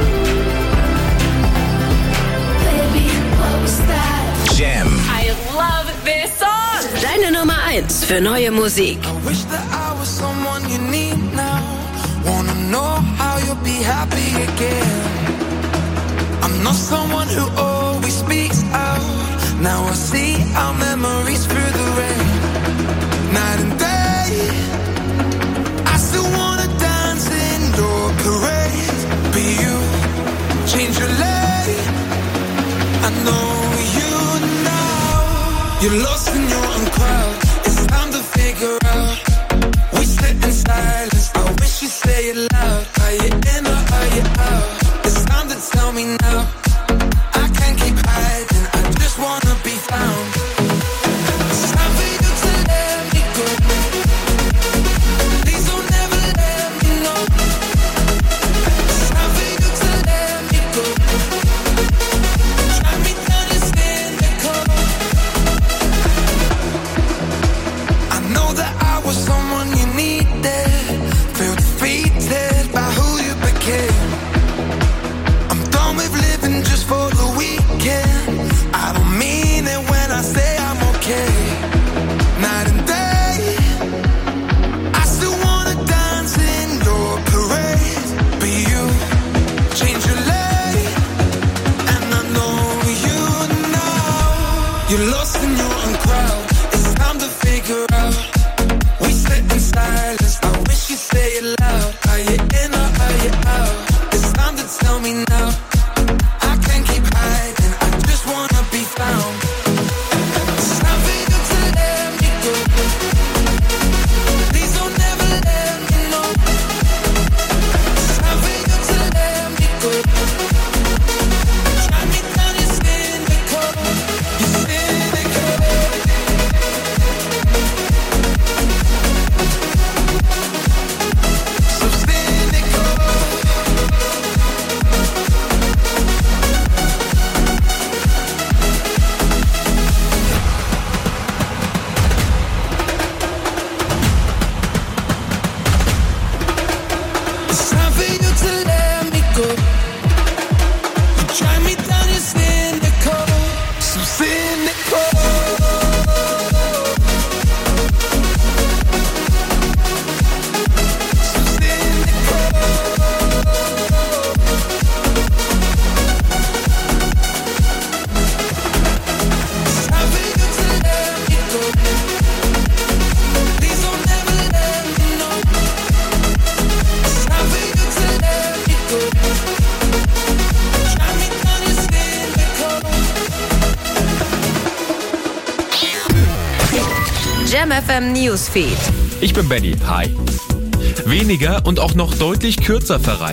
S13: Baby, what was that?
S14: Jam.
S1: I love this song.
S4: Deine Nummer eins für neue Musik.
S6: I wish that I was someone you need now. Wanna know how you'll be happy again. I'm not someone who always speaks out. Now I see our memories through the rain. Night and day, I still wanna dance in your parade. But you change your lane. I know you now. You're lost in your own crowd. It's time to figure out. We sit in silence. I wish you'd say it loud. Are you in or are you out? It's time to tell me now. I can't keep hiding. I just wanna be found. It's time for you to let me go. Please don't ever let me know. It's time for you to let me go. Try me down and stand the cold. I know that I was someone you needed. Feel defeated by who you became. With living just for the weekend. I don't mean it when I say I'm okay. Night and day, I still wanna dance in your parade. But you change your lane, and I know you now. You're lost in your own crowd. It's time to figure out. We sit in silence. I wish you'd say it loud. Are you in or are you out? It's time to tell me now.
S4: Jam F M Newsfeed.
S17: Ich bin Benny. Hi. Weniger und auch noch deutlich kürzer verreisen.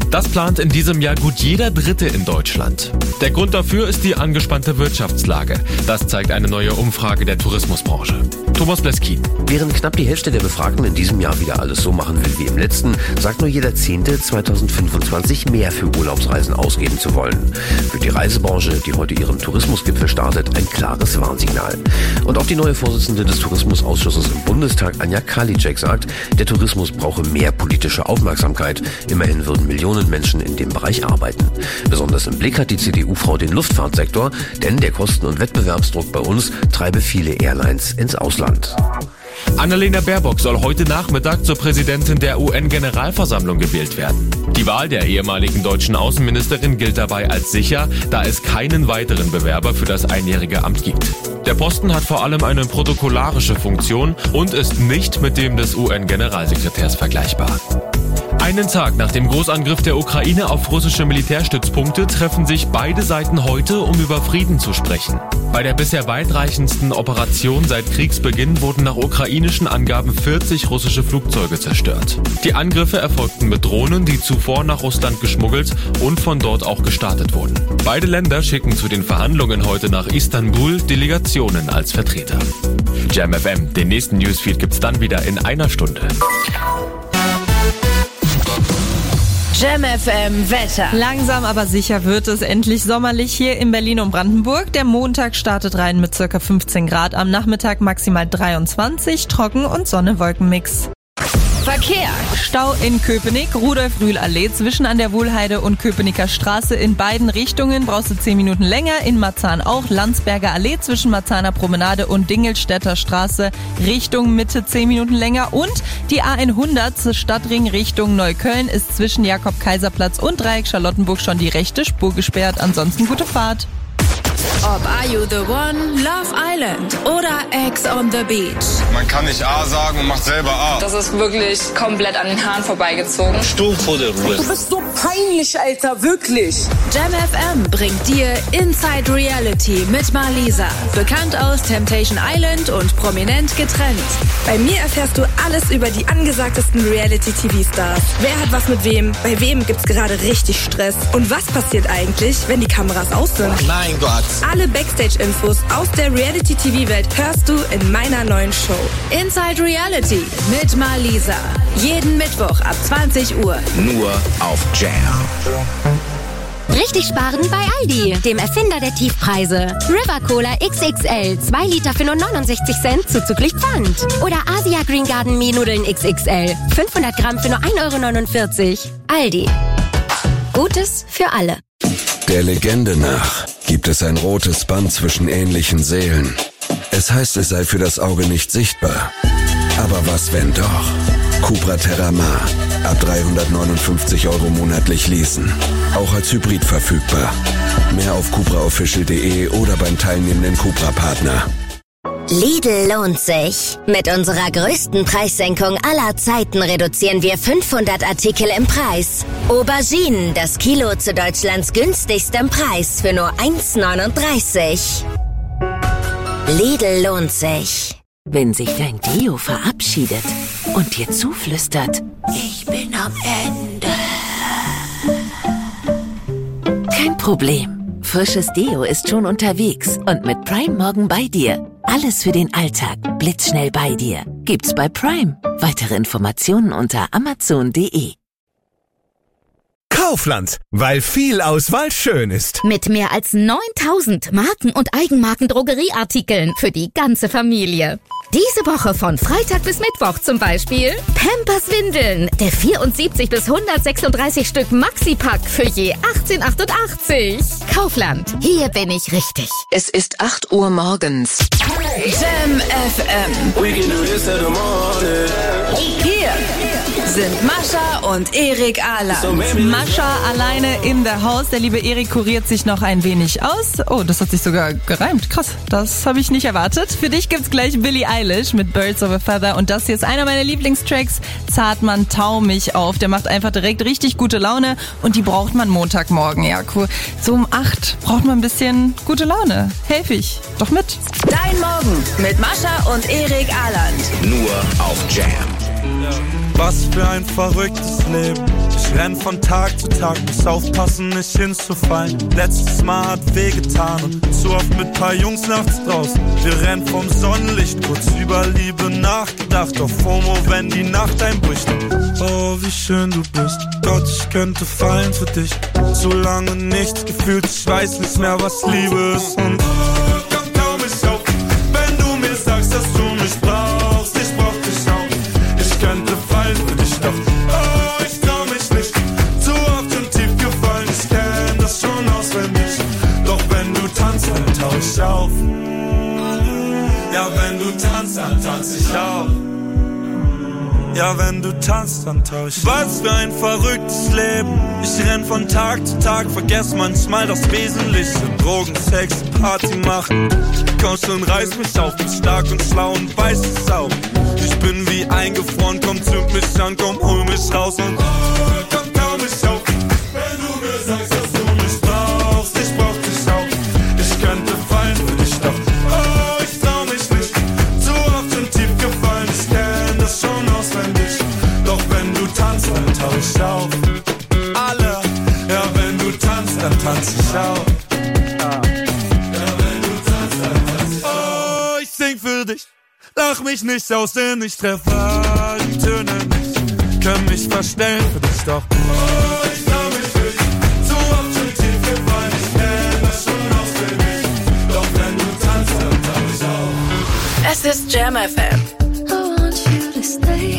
S17: Das plant in diesem Jahr gut jeder Dritte in Deutschland. Der Grund dafür ist die angespannte Wirtschaftslage. Das zeigt eine neue Umfrage der Tourismusbranche. Thomas Bleskin.
S18: Während knapp die Hälfte der Befragten in diesem Jahr wieder alles so machen will wie im letzten, sagt nur jeder Zehnte zweitausendfünfundzwanzig mehr für Urlaubsreisen ausgeben zu wollen. Für die Reisebranche, die heute ihren Tourismusgipfel startet, ein klares Warnsignal. Und auch die neue Vorsitzende des Tourismusausschusses im Bundestag, Anja Karliczek, sagt, der Tourismus brauche mehr politische Aufmerksamkeit. Immerhin würden Millionen Menschen in dem Bereich arbeiten. Besonders im Blick hat die C D U-Frau den Luftfahrtsektor, denn der Kosten- und Wettbewerbsdruck bei uns treibe viele Airlines ins Ausland.
S17: Annalena Baerbock soll heute Nachmittag zur Präsidentin der U N-Generalversammlung gewählt werden. Die Wahl der ehemaligen deutschen Außenministerin gilt dabei als sicher, da es keinen weiteren Bewerber für das einjährige Amt gibt. Der Posten hat vor allem eine protokollarische Funktion und ist nicht mit dem des U N-Generalsekretärs vergleichbar. Einen Tag nach dem Großangriff der Ukraine auf russische Militärstützpunkte treffen sich beide Seiten heute, um über Frieden zu sprechen. Bei der bisher weitreichendsten Operation seit Kriegsbeginn wurden nach ukrainischen Angaben vierzig russische Flugzeuge zerstört. Die Angriffe erfolgten mit Drohnen, die zuvor nach Russland geschmuggelt und von dort auch gestartet wurden. Beide Länder schicken zu den Verhandlungen heute nach Istanbul Delegationen als Vertreter. Jam F M, den nächsten Newsfeed gibt's dann wieder in einer Stunde.
S4: Jam F M Wetter.
S5: Langsam aber sicher wird es endlich sommerlich hier in Berlin und Brandenburg. Der Montag startet rein mit ca. fünfzehn Grad, am Nachmittag maximal dreiundzwanzig, Trocken- und Sonne-Wolken-Mix.
S4: Verkehr.
S5: Stau in Köpenick, Rudolf-Rühl-Allee zwischen an der Wohlheide und Köpenicker Straße in beiden Richtungen brauchst du zehn Minuten länger. In Marzahn auch. Landsberger Allee zwischen Marzahner Promenade und Dingelstädter Straße Richtung Mitte zehn Minuten länger. Und die A hundert zur Stadtring Richtung Neukölln ist zwischen Jakob-Kaiser-Platz und Dreieck Charlottenburg schon die rechte Spur gesperrt. Ansonsten gute Fahrt.
S4: Ob Are You The One, Love Island oder Ex on the Beach.
S19: Man kann nicht A sagen und macht selber A.
S20: Das ist wirklich komplett an den Haaren vorbeigezogen.
S19: Stuhl vor der Ruhe.
S20: Du bist so peinlich, Alter, wirklich.
S4: Jam F M bringt dir Inside Reality mit Marlisa. Bekannt aus Temptation Island und prominent getrennt.
S21: Bei mir erfährst du alles über die angesagtesten Reality-T V-Stars. Wer hat was mit wem? Bei wem gibt's gerade richtig Stress? Und was passiert eigentlich, wenn die Kameras aus sind?
S19: Mein Gott.
S21: Alle Backstage-Infos aus der Reality-T V-Welt hörst du in meiner neuen Show.
S4: Inside Reality mit Marlisa. Jeden Mittwoch ab zwanzig Uhr.
S14: Nur auf Jam.
S22: Richtig sparen bei Aldi, dem Erfinder der Tiefpreise. River Cola X X L, zwei Liter für nur neunundsechzig Cent zuzüglich Pfand. Oder Asia Green Garden Mie-Nudeln X X L, fünfhundert Gramm für nur ein Euro neunundvierzig. Aldi. Gutes für alle.
S23: Der Legende nach gibt es ein rotes Band zwischen ähnlichen Seelen. Es heißt, es sei für das Auge nicht sichtbar. Aber was, wenn doch? Cupra Terramar. Ab dreihundertneunundfünfzig Euro monatlich leasen. Auch als Hybrid verfügbar. Mehr auf cupra official punkt de oder beim teilnehmenden Cupra-Partner.
S22: Lidl lohnt sich. Mit unserer größten Preissenkung aller Zeiten reduzieren wir fünfhundert Artikel im Preis. Auberginen, das Kilo zu Deutschlands günstigstem Preis für nur eins neununddreißig. Lidl lohnt sich.
S24: Wenn sich dein Deo verabschiedet und dir zuflüstert, ich bin am Ende. Kein Problem. Frisches Deo ist schon unterwegs und mit Prime morgen bei dir. Alles für den Alltag, blitzschnell bei dir. Gibt's bei Prime. Weitere Informationen unter amazon punkt de.
S3: Kaufland, weil viel Auswahl schön ist.
S2: Mit mehr als neuntausend Marken- und Eigenmarken-Drogerieartikeln für die ganze Familie. Diese Woche von Freitag bis Mittwoch zum Beispiel Pampers Windeln, der vierundsiebzig bis hundertsechsunddreißig Stück Maxi-Pack für je achtzehn achtundachtzig. Kaufland, hier bin ich richtig.
S4: Es ist acht Uhr morgens. Jam F M.
S6: We can do this till the morning.
S4: Hier sind Mascha und Erik Ahland.
S5: Mascha alleine in der Haus. Der liebe Erik kuriert sich noch ein wenig aus. Oh, das hat sich sogar gereimt. Krass, das habe ich nicht erwartet. Für dich gibt's gleich Billie Eilish mit Birds of a Feather. Und das hier ist einer meiner Lieblingstracks. Zartmann, tau mich auf. Der macht einfach direkt richtig gute Laune. Und die braucht man Montagmorgen. Ja, cool. So um acht braucht man ein bisschen gute Laune. Helf ich. Doch mit.
S4: Dein Morgen mit Mascha und Erik Ahland.
S14: Nur auf Jam.
S25: Was für ein verrücktes Leben. Ich
S7: renn von Tag zu Tag, muss aufpassen, nicht hinzufallen. Letztes Mal hat wehgetan und zu oft mit paar Jungs nachts draußen. Wir rennen vom Sonnenlicht, kurz über Liebe nachgedacht. Auf FOMO, wenn die Nacht einbricht. Oh, wie schön du bist, Gott, ich könnte fallen für dich. Zu lange nichts gefühlt, ich weiß nicht mehr, was Liebe ist. Und oh, komm, trau mich auf, wenn du mir sagst, dass du mich brauchst. Ich brauch dich auch, ich könnte fallen für dich, doch oh, ich trau mich nicht. Zu oft und tief gefallen, ich kenn das schon auswendig. Doch wenn du tanzt, dann tauch ich auf. Ja, wenn du tanzt, dann tanz ich auch. Ja, wenn du tanzt, dann tauch ich. Was für ein verrücktes Leben. Ich renn von Tag zu Tag, vergess manchmal das Wesentliche. Drogen, Sex, Party machen. Komm schon, reiß mich auf, bin stark und schlau und weiß es auch. Ich bin wie eingefroren, komm, zünd mich an, komm, hol mich raus und oh, komm, trau mich auf. Wenn du mir sagst, dass du mich brauchst, ich brauch dich auch. Ich könnte fallen für dich, doch oh, ich trau mich nicht. Zu oft und tief gefallen, ich kenn das schon auswendig. Doch wenn du tanzt, dann tauch ich auf. Alle, ja, wenn du tanzt, dann tanz ich auch. Ja, wenn du tanzt, dann tanz ich auch. Oh, ich sing für dich, lach mich nicht aus, denn ich treffe die Töne nicht. Können mich verstellen für dich, doch oh, ich trau mich für dich. Zu oft schon tief gefallen, ich kenn das schon auswendig. Doch wenn du tanzt, dann tauch ich auf.
S4: Es ist Jam F M.
S13: I want you to stay.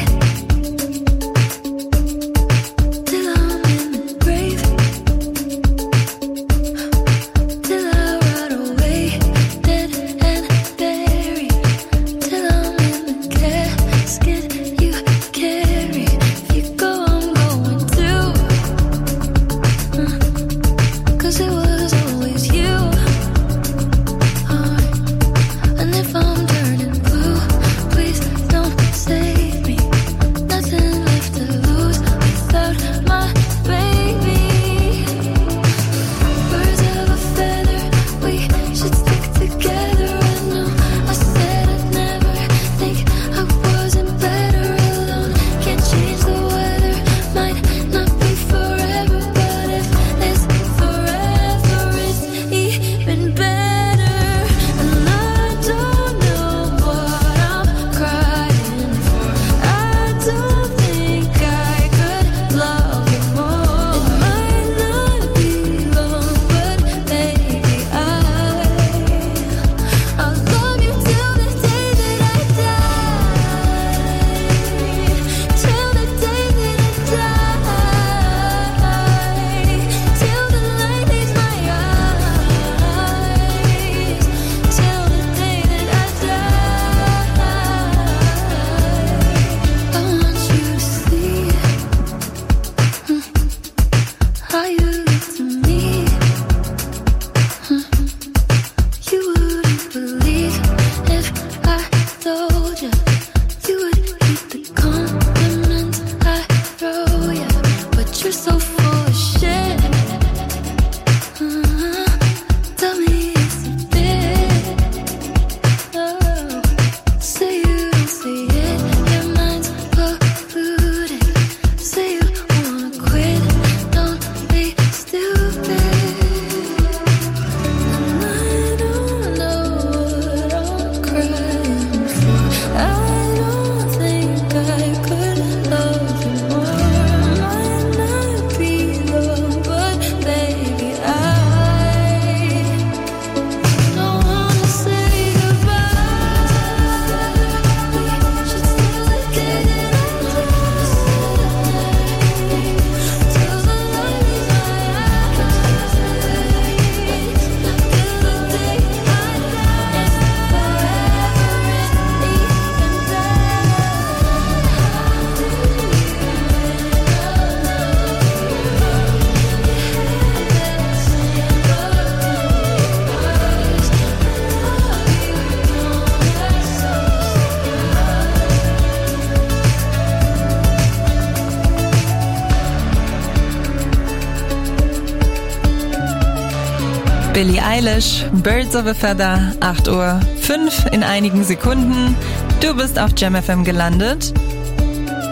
S5: Billie Eilish, Birds of a Feather, acht Uhr fünf in einigen Sekunden. Du bist auf Jam F M gelandet.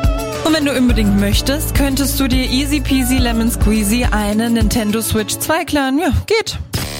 S5: Und wenn du unbedingt möchtest, könntest du dir easy peasy lemon squeezy eine Nintendo Switch zwei klauen. Ja, geht.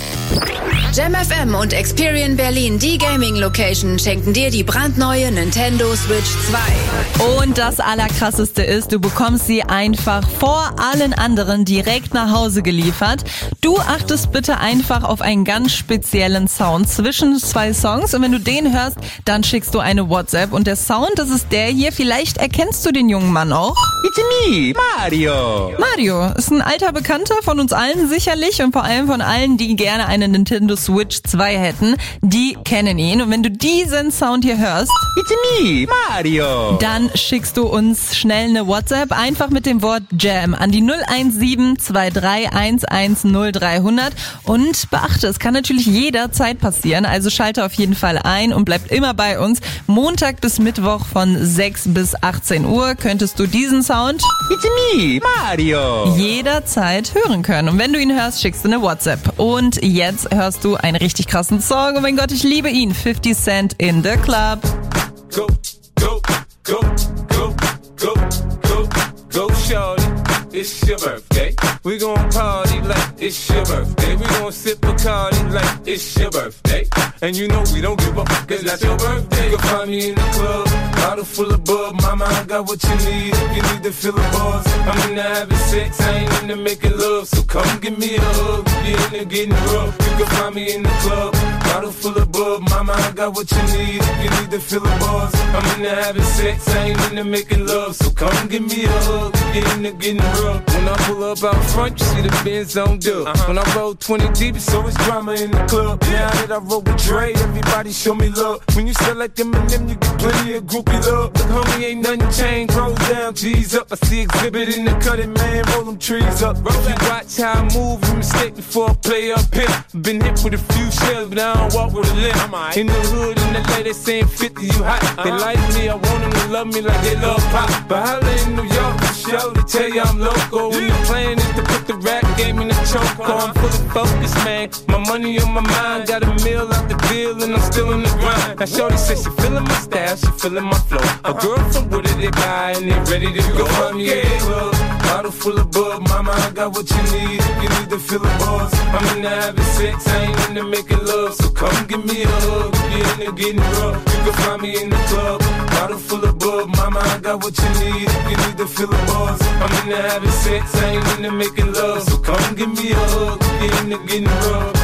S4: Jam F M und Experian Berlin, die Gaming-Location, schenken dir die brandneue Nintendo Switch zwei.
S5: Und das Allerkrasseste ist, du bekommst sie einfach vor allen anderen direkt nach Hause geliefert. Du achtest bitte einfach auf einen ganz speziellen Sound zwischen zwei Songs und wenn du den hörst, dann schickst du eine WhatsApp und der Sound, das ist der hier. Vielleicht erkennst du den jungen Mann auch.
S11: It's me, Mario.
S5: Mario ist ein alter Bekannter von uns allen sicherlich und vor allem von allen, die gerne eine Nintendo Switch zwei hätten. Die kennen ihn und wenn du diesen Sound hier hörst,
S11: It's me, Mario.
S5: Dann schickst du uns schnell eine WhatsApp, einfach mit dem Wort Jam an die null eins sieben zwei drei eins eins null drei null null und beachte, es kann natürlich jederzeit passieren, also schalte auf jeden Fall ein und bleib immer bei uns. Montag bis Mittwoch von sechs bis achtzehn Uhr könntest du diesen Sound
S11: It's me, Mario.
S5: jederzeit hören können und wenn du ihn hörst, schickst du eine WhatsApp. Und jetzt hörst du einen richtig krassen Song. Oh mein Gott, ich liebe ihn. fifty Cent in the Club.
S6: Go, go, go, go, go, go, go, shorty. It's your birthday. We gon' party like it's your birthday. We gon' sip Bacardi like it's your birthday. And you know we don't give up, cause that's your birthday. You can find me in the club, bottle full of bub. Mama, I got what you need if you need to fill the bars. I'm into having sex, I ain't into making love. So come give me a hug, you're into getting rough. You can find me in the club, bottle full of bub. Mama, I got what you need if you need to fill the bars. I'm into having sex, I ain't into making love. So come give me a hug, you're into getting rough. When I pull up out front, you see the Benz on dub. Uh-huh. When I roll twenty deep, it's always drama in the club. Now that I roll with Dre, everybody show me love. When you sell like them and them, you get plenty of groupie love. Look, homie, ain't nothing changed. Rolls down, G's up. I see exhibit in the cutting, man. Roll them trees up. Roll if you watch how I move, you mistake before I play up here. Been hit with a few shells, but I don't walk with a limp. In the hood, in the L A, they saying fifty, you hot. They uh-huh. like me, I want them to love me like they love pop. But holla in New York, for show, they tell you I'm local. When the plan is to put the rap game in the choke. I'm fully focused, man. My money on my mind, got a meal out the deal, and I'm still in the grind. Now shorty says she feeling my style, she feeling my flow. A girl from Wooded, they buy, and they ready to go. Find me a club, bottle full of bub. Mama, I got what you need if you need to fill the bars. I'm into having sex, I ain't into making love. So come give me a hug, if you're into getting rough. You can find me in the club, bottle full of bub. Mama, I got what you need if you need to fill the bars. I'm into having sex, I ain't into making love. So come give me a hug, if you're into getting rough.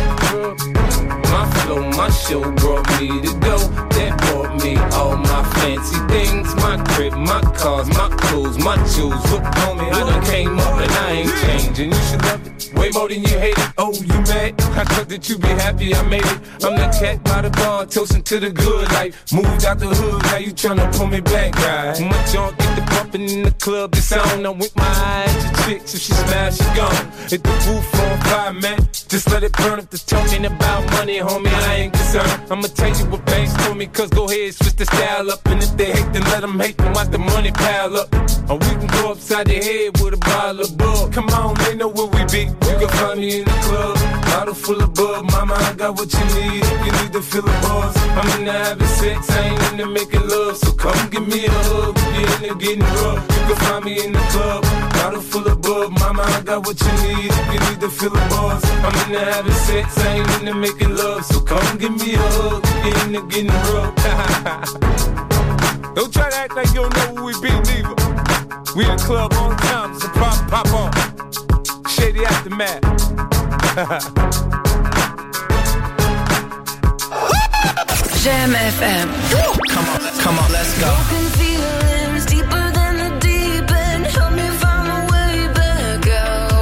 S6: My flow, my show brought me to go. That brought me all my fancy things. My crib, my cars, my clothes, my shoes. Look, homie, I done came up and I ain't changing. You should love it way more than you hate it. Oh, you mad? I thought that you be happy I made it. I'm the cat by the bar, toasting to the good life. Moved out the hood, now you tryna pull me back, right? My junk get the bumping in the club, the sound. I'm with my eyes to chicks, if she smash, she gone. Hit the roof on fire, man. Just let it burn. If the talking about money, homie, I ain't concerned. I'ma tell you what banks told me, cause go ahead, switch the style up. And if they hate, then let them hate, then watch the money pile up. Or we can go upside the head with a bottle of bug. Come on, they know where we be. You can find me in the club, bottle full of bug. Mama, I got what you need if you need to fill the bars. I'm into having sex, I ain't into making love. So come give me a hug, if you're into getting rough. You can find me in the club, bottle full of bug. Mama, I got what you need if you need to fill the bars. I'm into having sex, I ain't into making love. So come give me a hug, if you're into getting rough. Don't try to act like you don't know who we be, neither. We in the club on time, so pop, pop on. Shady Aftermath.
S4: Jam F M.
S6: Come on, come on, let's go.